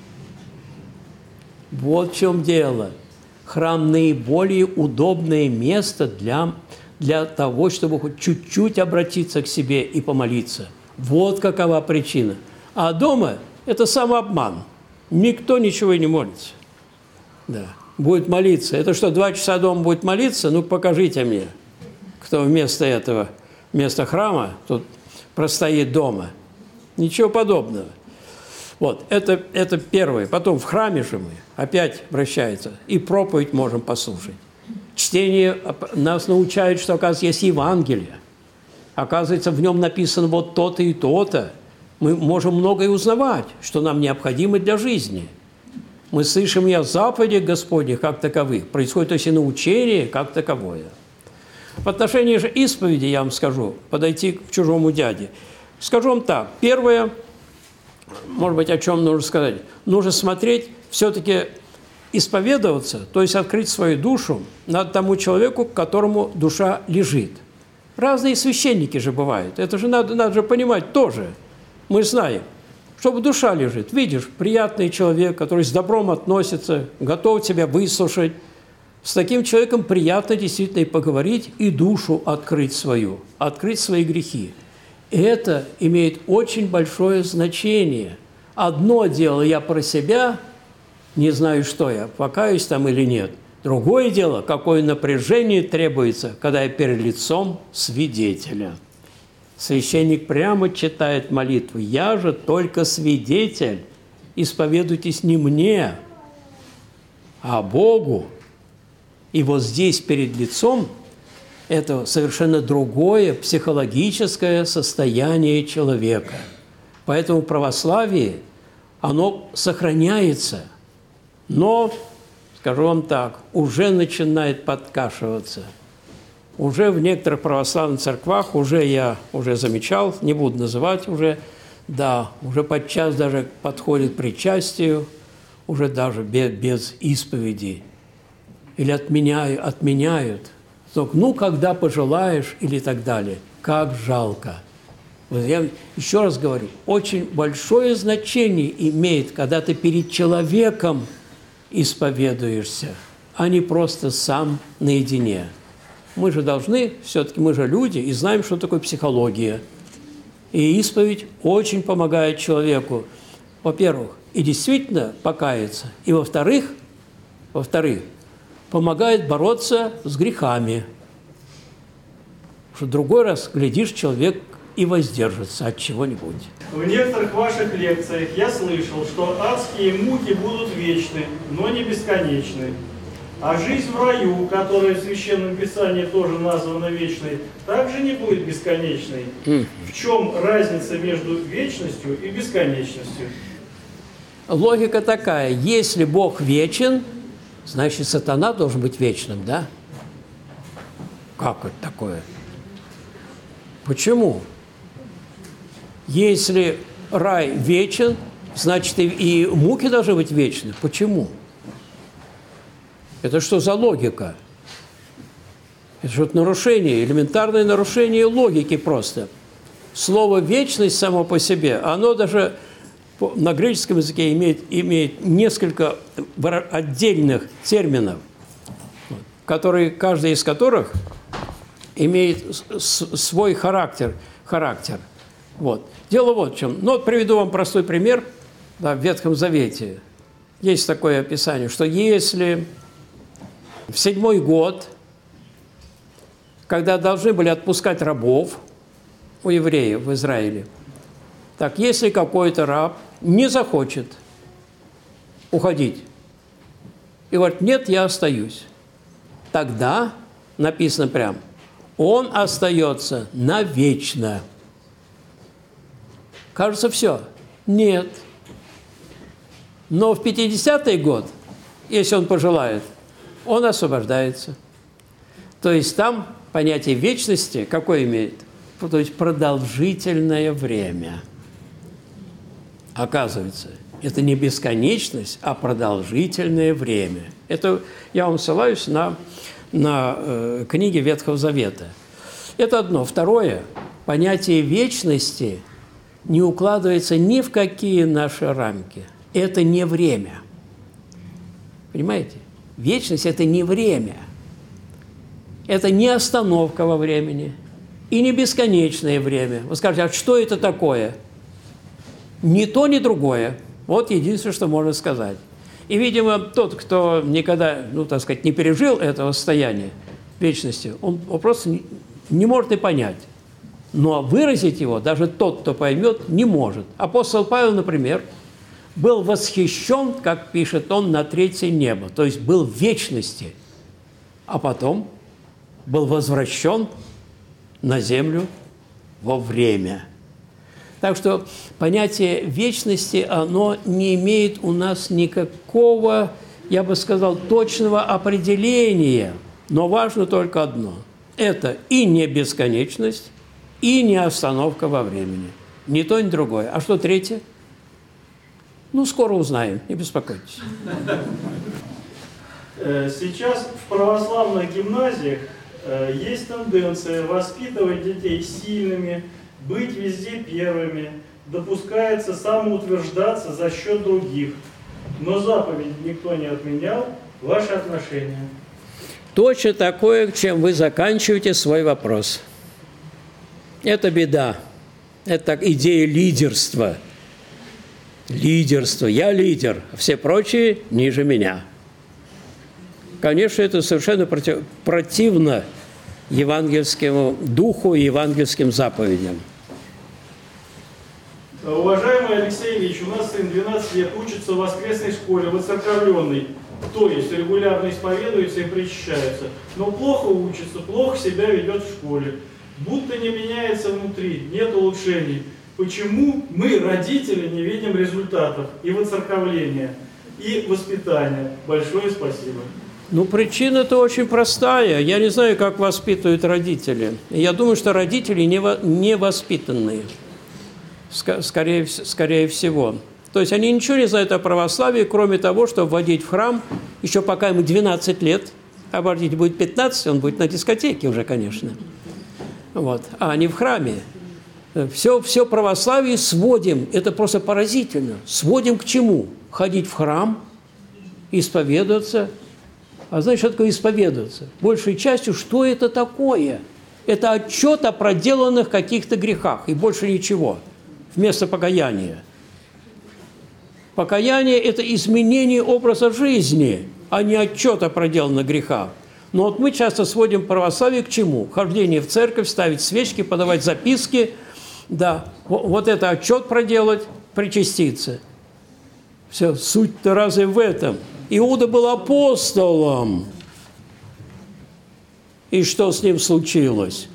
Вот в чем дело. Храм – наиболее удобное место для того, чтобы хоть чуть-чуть обратиться к себе и помолиться. Вот какова причина. А дома – это самообман. Никто ничего и не молится. Да. Будет молиться. Это что, 2 часа дома будет молиться? Ну, покажите мне, кто вместо этого, вместо храма тут простоит дома. Ничего подобного. Вот, это первое. Потом в храме же мы опять вращается, и проповедь можем послушать. Чтение нас научает, что, оказывается, есть Евангелие. Оказывается, в нем написано вот то-то и то-то. Мы можем многое узнавать, что нам необходимо для жизни. Мы слышим и о заповедях Господних как таковых. Происходит то есть и научение как таковое. В отношении же исповеди, я вам скажу, подойти к чужому дяде. Скажу вам так. Первое, может быть, о чем нужно сказать. Нужно смотреть все-таки исповедоваться, то есть открыть свою душу, надо тому человеку, к которому душа лежит. Разные священники же бывают. Это же надо же понимать тоже. Мы знаем, чтобы душа лежит. Видишь, приятный человек, который с добром относится, готов тебя выслушать. С таким человеком приятно действительно и поговорить, и душу открыть свою, открыть свои грехи. И это имеет очень большое значение. Одно дело я про себя, не знаю, что я, покаюсь там или нет. Другое дело, какое напряжение требуется, когда я перед лицом свидетеля. Священник прямо читает молитву. «Я же только свидетель, исповедуйтесь не мне, а Богу». И вот здесь перед лицом это совершенно другое психологическое состояние человека. Поэтому в православии оно сохраняется, но, скажу вам так, уже начинает подкашиваться. Уже в некоторых православных церквах, я замечал, не буду называть уже, да, уже подчас даже подходит к причастию, уже даже без исповеди. Или отменяют. Ну, когда пожелаешь, или так далее. Как жалко. Вот я еще раз говорю, очень большое значение имеет, когда ты перед человеком исповедуешься, а не просто сам наедине. Мы же должны, все-таки мы же люди, и знаем, что такое психология. И исповедь очень помогает человеку, во-первых, и действительно покаяться, и во-вторых, помогает бороться с грехами. Что другой раз, глядишь, человек и воздержится от чего-нибудь. В некоторых ваших лекциях я слышал, что адские муки будут вечны, но не бесконечны. А жизнь в раю, которая в Священном Писании тоже названа вечной, также не будет бесконечной. В чем разница между вечностью и бесконечностью? Логика такая: если Бог вечен, значит, сатана должен быть вечным, да? Как это такое? Почему? Если рай вечен, значит, и муки должны быть вечны. Почему? Это что за логика? Это что-то нарушение, элементарное нарушение логики просто. Слово «вечность» само по себе, оно даже на греческом языке имеет несколько отдельных терминов, каждый из которых имеет свой характер. Вот. Дело вот в чем. Ну, вот приведу вам простой пример. Да, в Ветхом Завете есть такое описание, что если в 7-й год, когда должны были отпускать рабов у евреев в Израиле, так, если какой-то раб не захочет уходить и говорит: нет, я остаюсь, тогда написано прям: он остается навечно. Кажется, все. Нет. Но в 50-й год, если он пожелает, он освобождается. То есть там понятие вечности какое имеет? То есть продолжительное время. Оказывается, это не бесконечность, а продолжительное время. Это я вам ссылаюсь на книги Ветхого Завета. Это одно. Второе, понятие вечности не укладывается ни в какие наши рамки. Это не время. Понимаете? Вечность – это не время. Это не остановка во времени и не бесконечное время. Вы скажете: а что это такое? Ни то, ни другое. Вот единственное, что можно сказать. И, видимо, тот, кто никогда, не пережил этого состояния вечности, он просто не может и понять. Но выразить его даже тот, кто поймет, не может. Апостол Павел, например, был восхищен, как пишет он, на третье небо, то есть был в вечности, а потом был возвращен на землю во время. Так что понятие вечности, оно не имеет у нас никакого, я бы сказал, точного определения, но важно только одно – это и не бесконечность, и не остановка во времени. Ни то, ни другое. А что третье? Скоро узнаем, не беспокойтесь. Сейчас в православных гимназиях есть тенденция воспитывать детей сильными, быть везде первыми, допускается самоутверждаться за счет других. Но заповеди никто не отменял. Ваши отношения? Точно такое, чем вы заканчиваете свой вопрос. Это беда. Это идея лидерства. Лидерство. Я лидер, а все прочие ниже меня. Конечно, это совершенно противно евангельскому духу и евангельским заповедям. Уважаемый Алексей Ильич, у нас сын 12 лет учится в воскресной школе, воцерковленный, то есть регулярно исповедуется и причащается, но плохо учится, плохо себя ведет в школе, будто не меняется внутри, нет улучшений. Почему мы, родители, не видим результатов и воцерковления, и воспитания? Большое спасибо. Ну, причина-то очень простая. Я не знаю, как воспитывают родители. Я думаю, что родители невоспитанные. Скорее всего. То есть они ничего не знают о православии, кроме того, чтобы вводить в храм, еще пока ему 12 лет, а вводить будет 15, он будет на дискотеке уже, конечно. Вот. А не в храме. Все православие сводим, это просто поразительно. Сводим к чему? Ходить в храм, исповедоваться. А знаешь, что такое исповедоваться? Большей частью, что это такое? Это отчет о проделанных каких-то грехах, и больше ничего. Вместо покаяния. Покаяние – это изменение образа жизни, а не отчет о проделанных грехах. Но вот мы часто сводим православие к чему? Хождение в церковь, ставить свечки, подавать записки. Да, вот это отчет проделать, причаститься. Все, суть-то разве в этом? Иуда был апостолом. И что с ним случилось?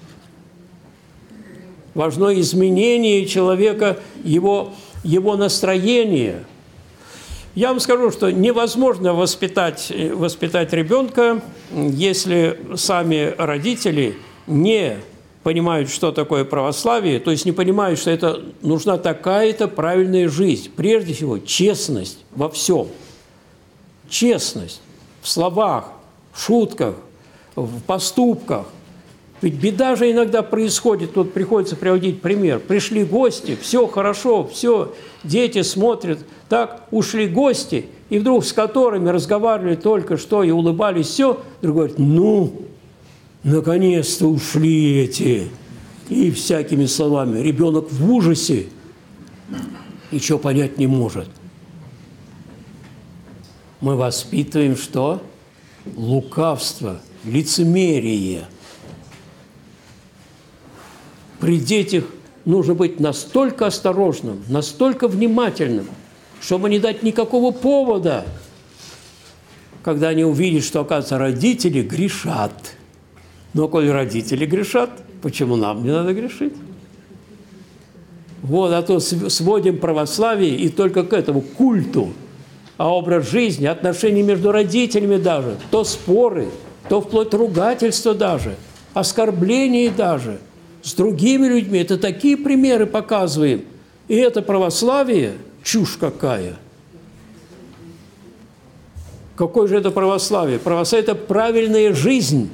Важно изменение человека, его настроение. Я вам скажу, что невозможно воспитать ребенка, если сами родители не понимают, что такое православие, то есть не понимают, что это нужна такая-то правильная жизнь. Прежде всего, честность во всем. Честность в словах, в шутках, в поступках. Ведь беда же иногда происходит, тут приходится приводить пример. Пришли гости, все хорошо, все, дети смотрят, так, ушли гости, и вдруг с которыми разговаривали только что и улыбались, все, другой говорит, ну, наконец-то ушли эти. И всякими словами. Ребенок в ужасе, ничего понять не может. Мы воспитываем что? Лукавство, лицемерие. При детях нужно быть настолько осторожным, настолько внимательным, чтобы не дать никакого повода, когда они увидят, что, оказывается, родители грешат. Но коли родители грешат, почему нам не надо грешить? Вот, а то сводим православие и только к этому культу, а образ жизни, отношения между родителями даже, то споры, то вплоть ругательства даже, оскорбления даже с другими людьми. Это такие примеры показываем. И это православие – чушь какая. Какое же это православие? Православие – это правильная жизнь,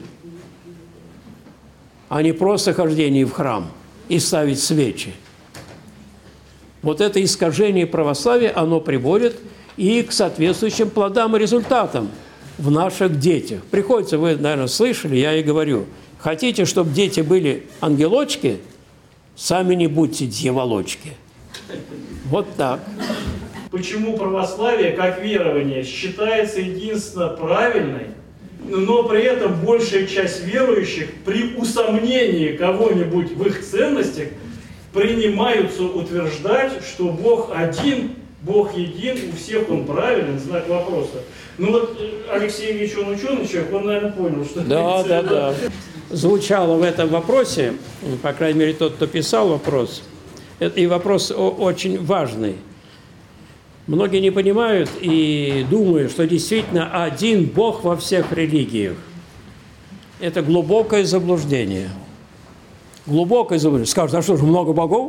а не просто хождение в храм и ставить свечи. Вот это искажение православия, оно приводит и к соответствующим плодам и результатам в наших детях. Приходится, вы, наверное, слышали, я и говорю, хотите, чтобы дети были ангелочки, сами не будьте дьяволочки. Вот так. Почему православие, как верование, считается единственно правильной, но при этом большая часть верующих при усомнении кого-нибудь в их ценностях принимаются утверждать, что Бог один, Бог един, у всех Он правилен, знак вопроса. Ну вот Алексей Ильич, он ученый человек, он, наверное, понял, что... Да. Звучало в этом вопросе, по крайней мере, тот, кто писал вопрос, и вопрос очень важный. Многие не понимают и думают, что действительно один Бог во всех религиях. Это глубокое заблуждение. Глубокое заблуждение. Скажут, а что же, много богов?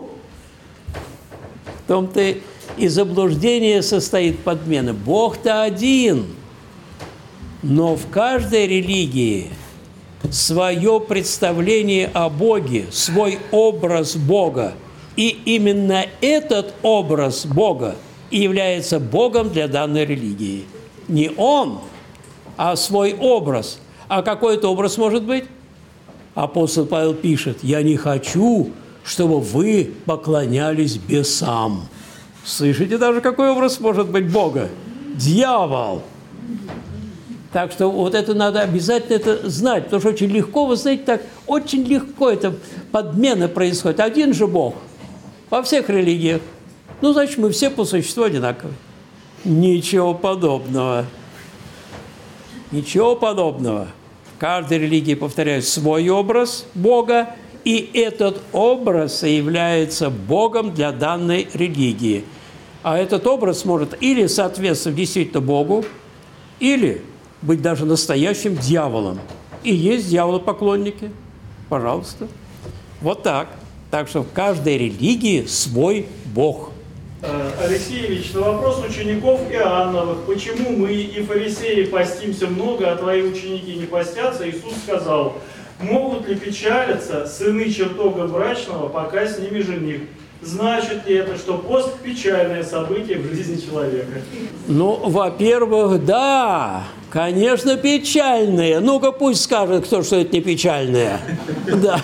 В том-то и заблуждение состоит подмена. Бог-то один. Но в каждой религии свое представление о Боге, свой образ Бога. И именно этот образ Бога и является Богом для данной религии. Не он, а свой образ. А какой это образ может быть? Апостол Павел пишет: «Я не хочу, чтобы вы поклонялись бесам». Слышите даже, какой образ может быть Бога? Дьявол. Так что вот это надо обязательно это знать, потому что очень легко, вы знаете, так очень легко это подмена происходит. Один же Бог во всех религиях. Ну, значит, мы все по существу одинаковы. Ничего подобного. Ничего подобного. В каждой религии, повторяю, свой образ Бога, и этот образ является Богом для данной религии. А этот образ может или соответствовать действительно Богу, или быть даже настоящим дьяволом. И есть дьяволопоклонники. Пожалуйста. Вот так. Так что в каждой религии свой Бог. Алексей Ильич, на вопрос учеников Иоанновых, почему мы и фарисеи постимся много, а твои ученики не постятся, Иисус сказал: могут ли печалиться сыны чертога брачного, пока с ними жених? Значит ли это, что пост – печальное событие в жизни человека? Ну, во-первых, да, конечно, печальное. Ну-ка пусть скажет кто, что это не печальное. Да.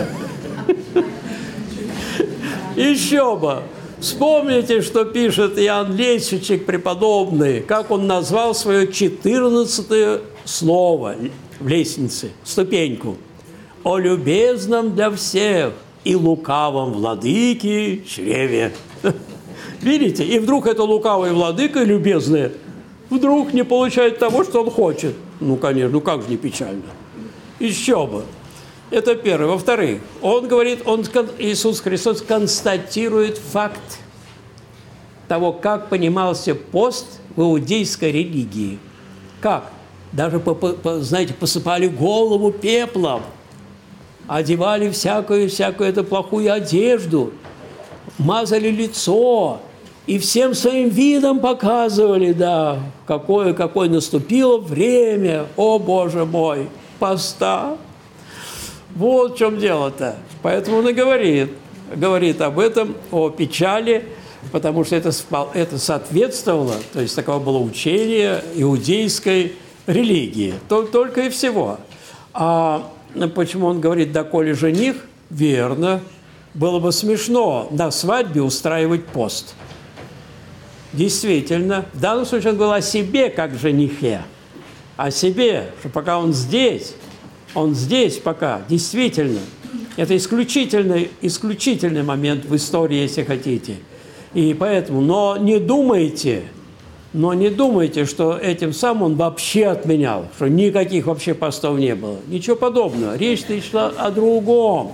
Еще бы. Вспомните, что пишет Иоанн Лещичек преподобный, как он назвал свое 14-е слово в лестнице, ступеньку. «О любезном для всех и лукавом владыке чреве». Видите? И вдруг это лукавый владыка, любезное, вдруг не получает того, что он хочет. Ну, конечно, ну как же не печально. Еще бы. Это первое. Во-вторых, он говорит, Иисус Христос констатирует факт того, как понимался пост в иудейской религии. Как? Даже, знаете, посыпали голову пеплом, одевали всякую эту плохую одежду, мазали лицо и всем своим видом показывали, да, какое наступило время, о Боже мой, поста. Вот в чем дело-то. Поэтому он и говорит об этом, о печали, потому что это соответствовало, то есть таково было учение иудейской религии. Только и всего. А почему он говорит «доколе жених»? Верно. Было бы смешно на свадьбе устраивать пост. Действительно. В данном случае он говорил о себе как женихе. О себе, что пока он здесь пока, действительно. Это исключительный момент в истории, если хотите. И поэтому, но не думайте, что этим самым он вообще отменял, что никаких вообще постов не было. Ничего подобного. Речь-то шла о другом.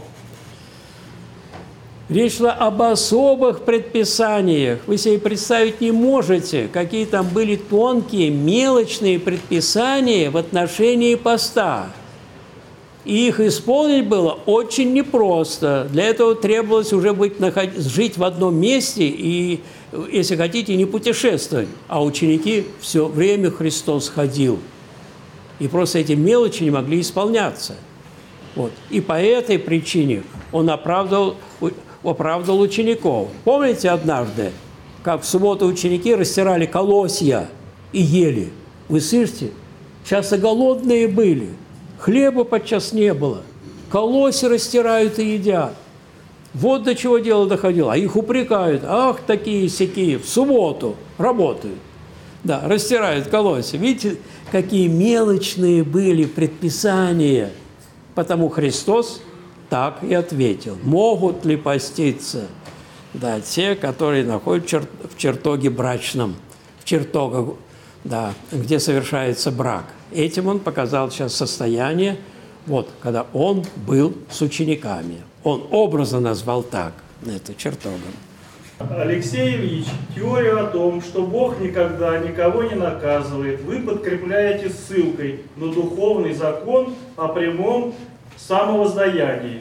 Речь шла об особых предписаниях. Вы себе представить не можете, какие там были тонкие, мелочные предписания в отношении поста. И их исполнить было очень непросто. Для этого требовалось уже жить в одном месте и, если хотите, не путешествовать. А ученики все время Христос ходил. И просто эти мелочи не могли исполняться. Вот. И по этой причине он оправдывал учеников. Помните однажды, как в субботу ученики растирали колосья и ели? Вы слышите? Часто голодные были. Хлеба подчас не было. Колосья растирают и едят. Вот до чего дело доходило. А их упрекают. Ах, такие-сякие, в субботу работают. Да, растирают колосья. Видите, какие мелочные были предписания. Потому Христос так и ответил. Могут ли поститься? Да, те, которые находятся в чертоге брачном, в чертогах, да, где совершается брак. Этим он показал сейчас состояние, вот, когда он был с учениками. Он образно назвал так, это чертогом. Алексей Ильич, теорию о том, что Бог никогда никого не наказывает, вы подкрепляете ссылкой на духовный закон о прямом самовоздаянии.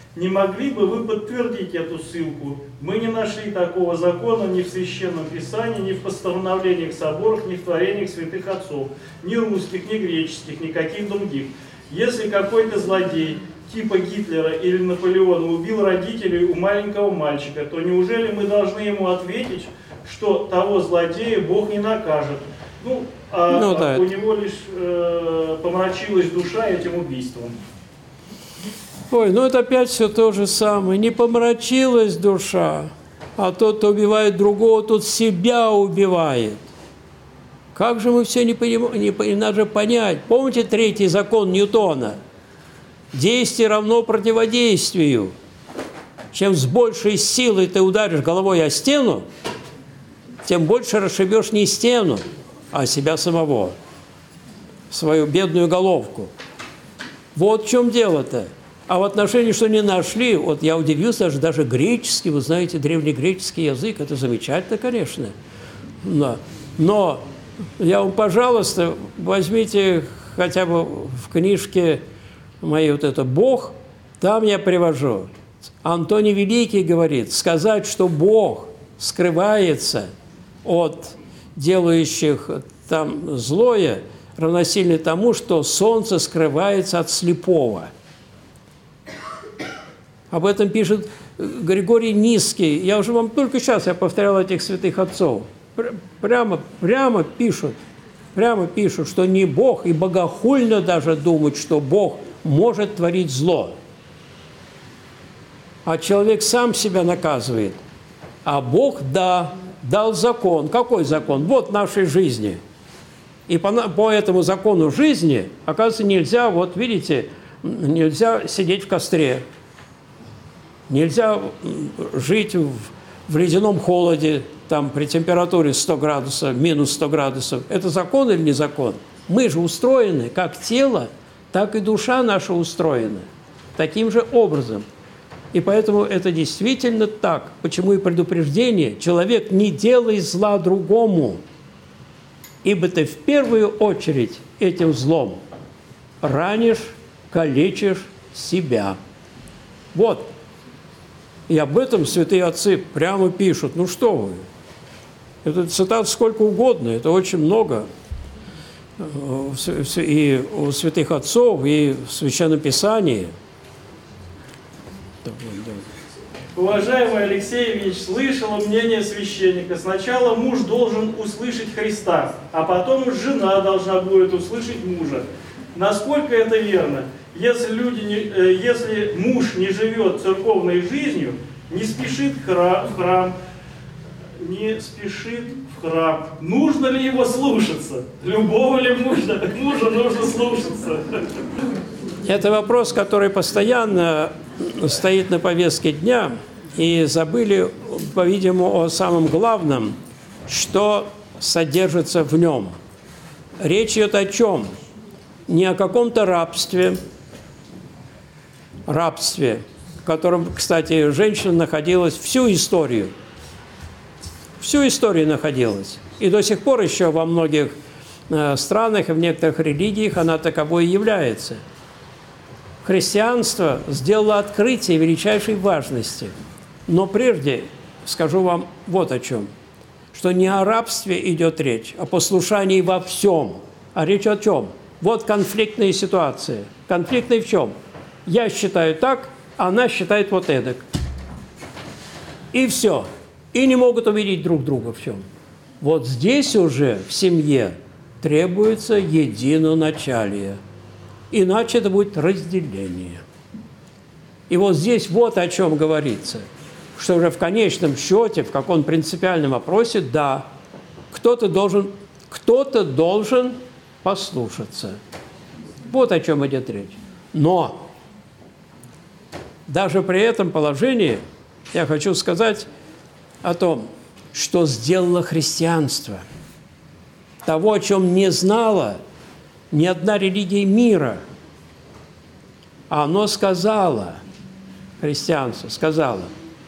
Не могли бы вы подтвердить эту ссылку? Мы не нашли такого закона ни в Священном Писании, ни в постановлениях соборов, ни в творениях святых отцов, ни русских, ни греческих, никаких других. Если какой-то злодей, типа Гитлера или Наполеона, убил родителей у маленького мальчика, то неужели мы должны ему ответить, что того злодея Бог не накажет? Да. У него лишь помрачилась душа этим убийством. Ой, это опять все то же самое. Не помрачилась душа, а тот, кто убивает другого, тот себя убивает. Как же мы все не понимаем, надо понять. Помните третий закон Ньютона? Действие равно противодействию. Чем с большей силой ты ударишь головой о стену, тем больше расшибешь не стену, а себя самого, свою бедную головку. Вот в чем дело-то. А в отношении, что не нашли, вот я удивился, даже греческий, вы знаете, древнегреческий язык, это замечательно, конечно. Но я вам, пожалуйста, возьмите хотя бы в книжке моей вот это «Бог», там я привожу. Антоний Великий говорит, сказать, что Бог скрывается от делающих там злое, равносильно тому, что солнце скрывается от слепого. Об этом пишет Григорий Низкий. Я уже вам только сейчас повторял этих святых отцов. Прямо пишут, что не Бог, и богохульно даже думать, что Бог может творить зло. А человек сам себя наказывает. А Бог, да, дал закон. Какой закон? Вот нашей жизни. И по этому закону жизни, оказывается, нельзя, вот видите, нельзя сидеть в костре. Нельзя жить в ледяном холоде, там, при температуре 100 градусов, минус 100 градусов. Это закон или не закон? Мы же устроены, как тело, так и душа наша устроена. Таким же образом. И поэтому это действительно так. Почему и предупреждение: человек, не делай зла другому, ибо ты в первую очередь этим злом ранишь, калечишь себя. Вот. И об этом святые отцы прямо пишут. Ну что вы, это цитат сколько угодно, это очень много. И у святых отцов, и в Священном Писании. Уважаемый Алексей Ильич, слышала мнение священника. Сначала муж должен услышать Христа, а потом жена должна будет услышать мужа. Насколько это верно? Если муж не живет церковной жизнью, не спешит в храм, нужно ли его слушаться? Любого ли мужа нужно слушаться? Это вопрос, который постоянно стоит на повестке дня, и забыли, по-видимому, о самом главном, что содержится в нем. Речь идет о чем? Не о каком-то рабстве, в котором, кстати, женщина находилась всю историю находилась. И до сих пор еще во многих странах и в некоторых религиях она таковой и является. Христианство сделало открытие величайшей важности. Но прежде скажу вам вот о чем. Что не о рабстве идет речь, о послушании во всем. А речь о чем? Вот конфликтная ситуация. Конфликтная в чем? Я считаю так, она считает вот эдак. И все. И не могут убедить друг друга в чем. Вот здесь уже в семье требуется единоначалие. Иначе это будет разделение. И вот здесь вот о чем говорится. Что уже в конечном счете, в каком принципиальном вопросе, да, кто-то должен послушаться. Вот о чем идет речь. Но даже при этом положении я хочу сказать о том, что сделало христианство. Того, о чем не знала ни одна религия мира. А оно сказало, христианство сказало,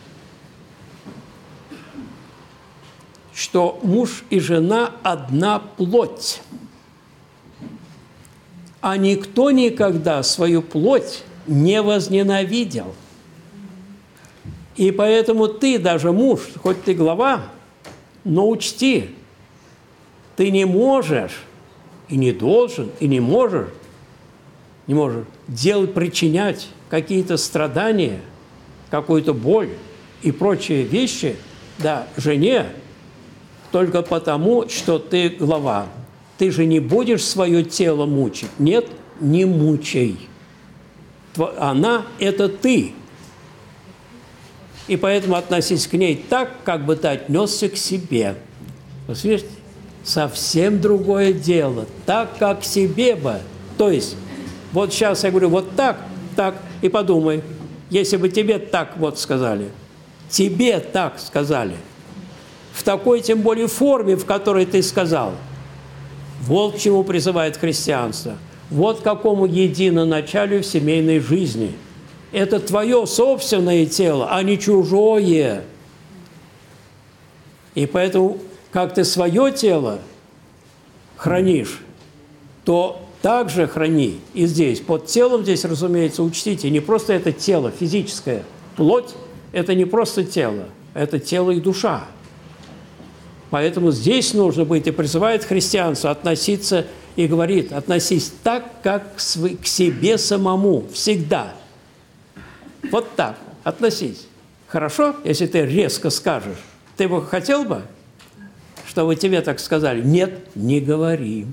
что муж и жена одна плоть. А никто никогда свою плоть не возненавидел. И поэтому ты, даже муж, хоть ты глава, но учти, ты не можешь, и не должен, и не можешь делать, причинять какие-то страдания, какую-то боль и прочие вещи, да, жене, только потому, что ты глава. Ты же не будешь свое тело мучить. Нет, не мучай. Она – это ты. И поэтому относись к ней так, как бы ты отнесся к себе. Вот видите, совсем другое дело. Так, как к себе бы. То есть, вот сейчас я говорю, вот так, так, и подумай, если бы тебе так вот сказали, тебе так сказали, в такой, тем более, форме, в которой ты сказал, вот к чему призывает христианство. Вот к какому единоначалию в семейной жизни. Это твое собственное тело, а не чужое. И поэтому, как ты свое тело хранишь, то также храни и здесь. Под телом здесь, разумеется, учтите, не просто это тело физическое. Плоть – это не просто тело, это тело и душа. Поэтому здесь нужно быть, и призывает христианство относиться, и говорит, относись так, как к себе самому, всегда. Вот так, относись. Хорошо, если ты резко скажешь. Ты бы хотел бы, чтобы тебе так сказали? Нет, не говори.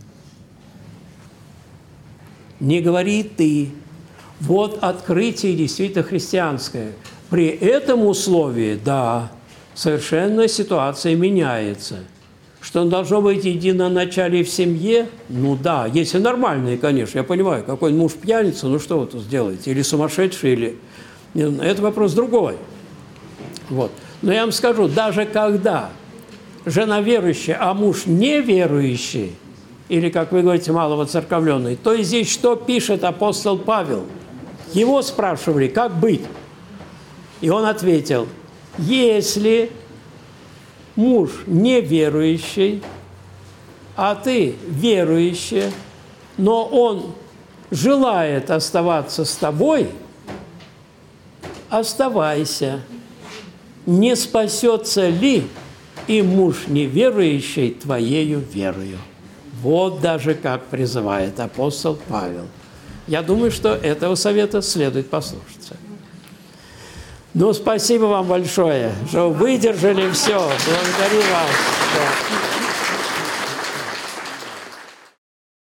Не говори ты. Вот открытие действительно христианское. При этом условии, да, совершенно ситуация меняется. Что должно быть единоначалие в семье? Ну да, если нормальные, конечно, я понимаю, какой муж пьяница, ну что вы тут сделаете? Или сумасшедший, или... Это вопрос другой. Вот. Но я вам скажу, даже когда жена верующая, а муж неверующий, или, как вы говорите, маловоцерковленный, то и здесь что пишет апостол Павел? Его спрашивали, как быть? И он ответил, если муж неверующий, а ты верующая, но он желает оставаться с тобой, оставайся. Не спасется ли и муж неверующий твоею верою? Вот даже как призывает апостол Павел. Я думаю, что этого совета следует послушаться. Ну, спасибо вам большое, что выдержали все. Благодарю вас.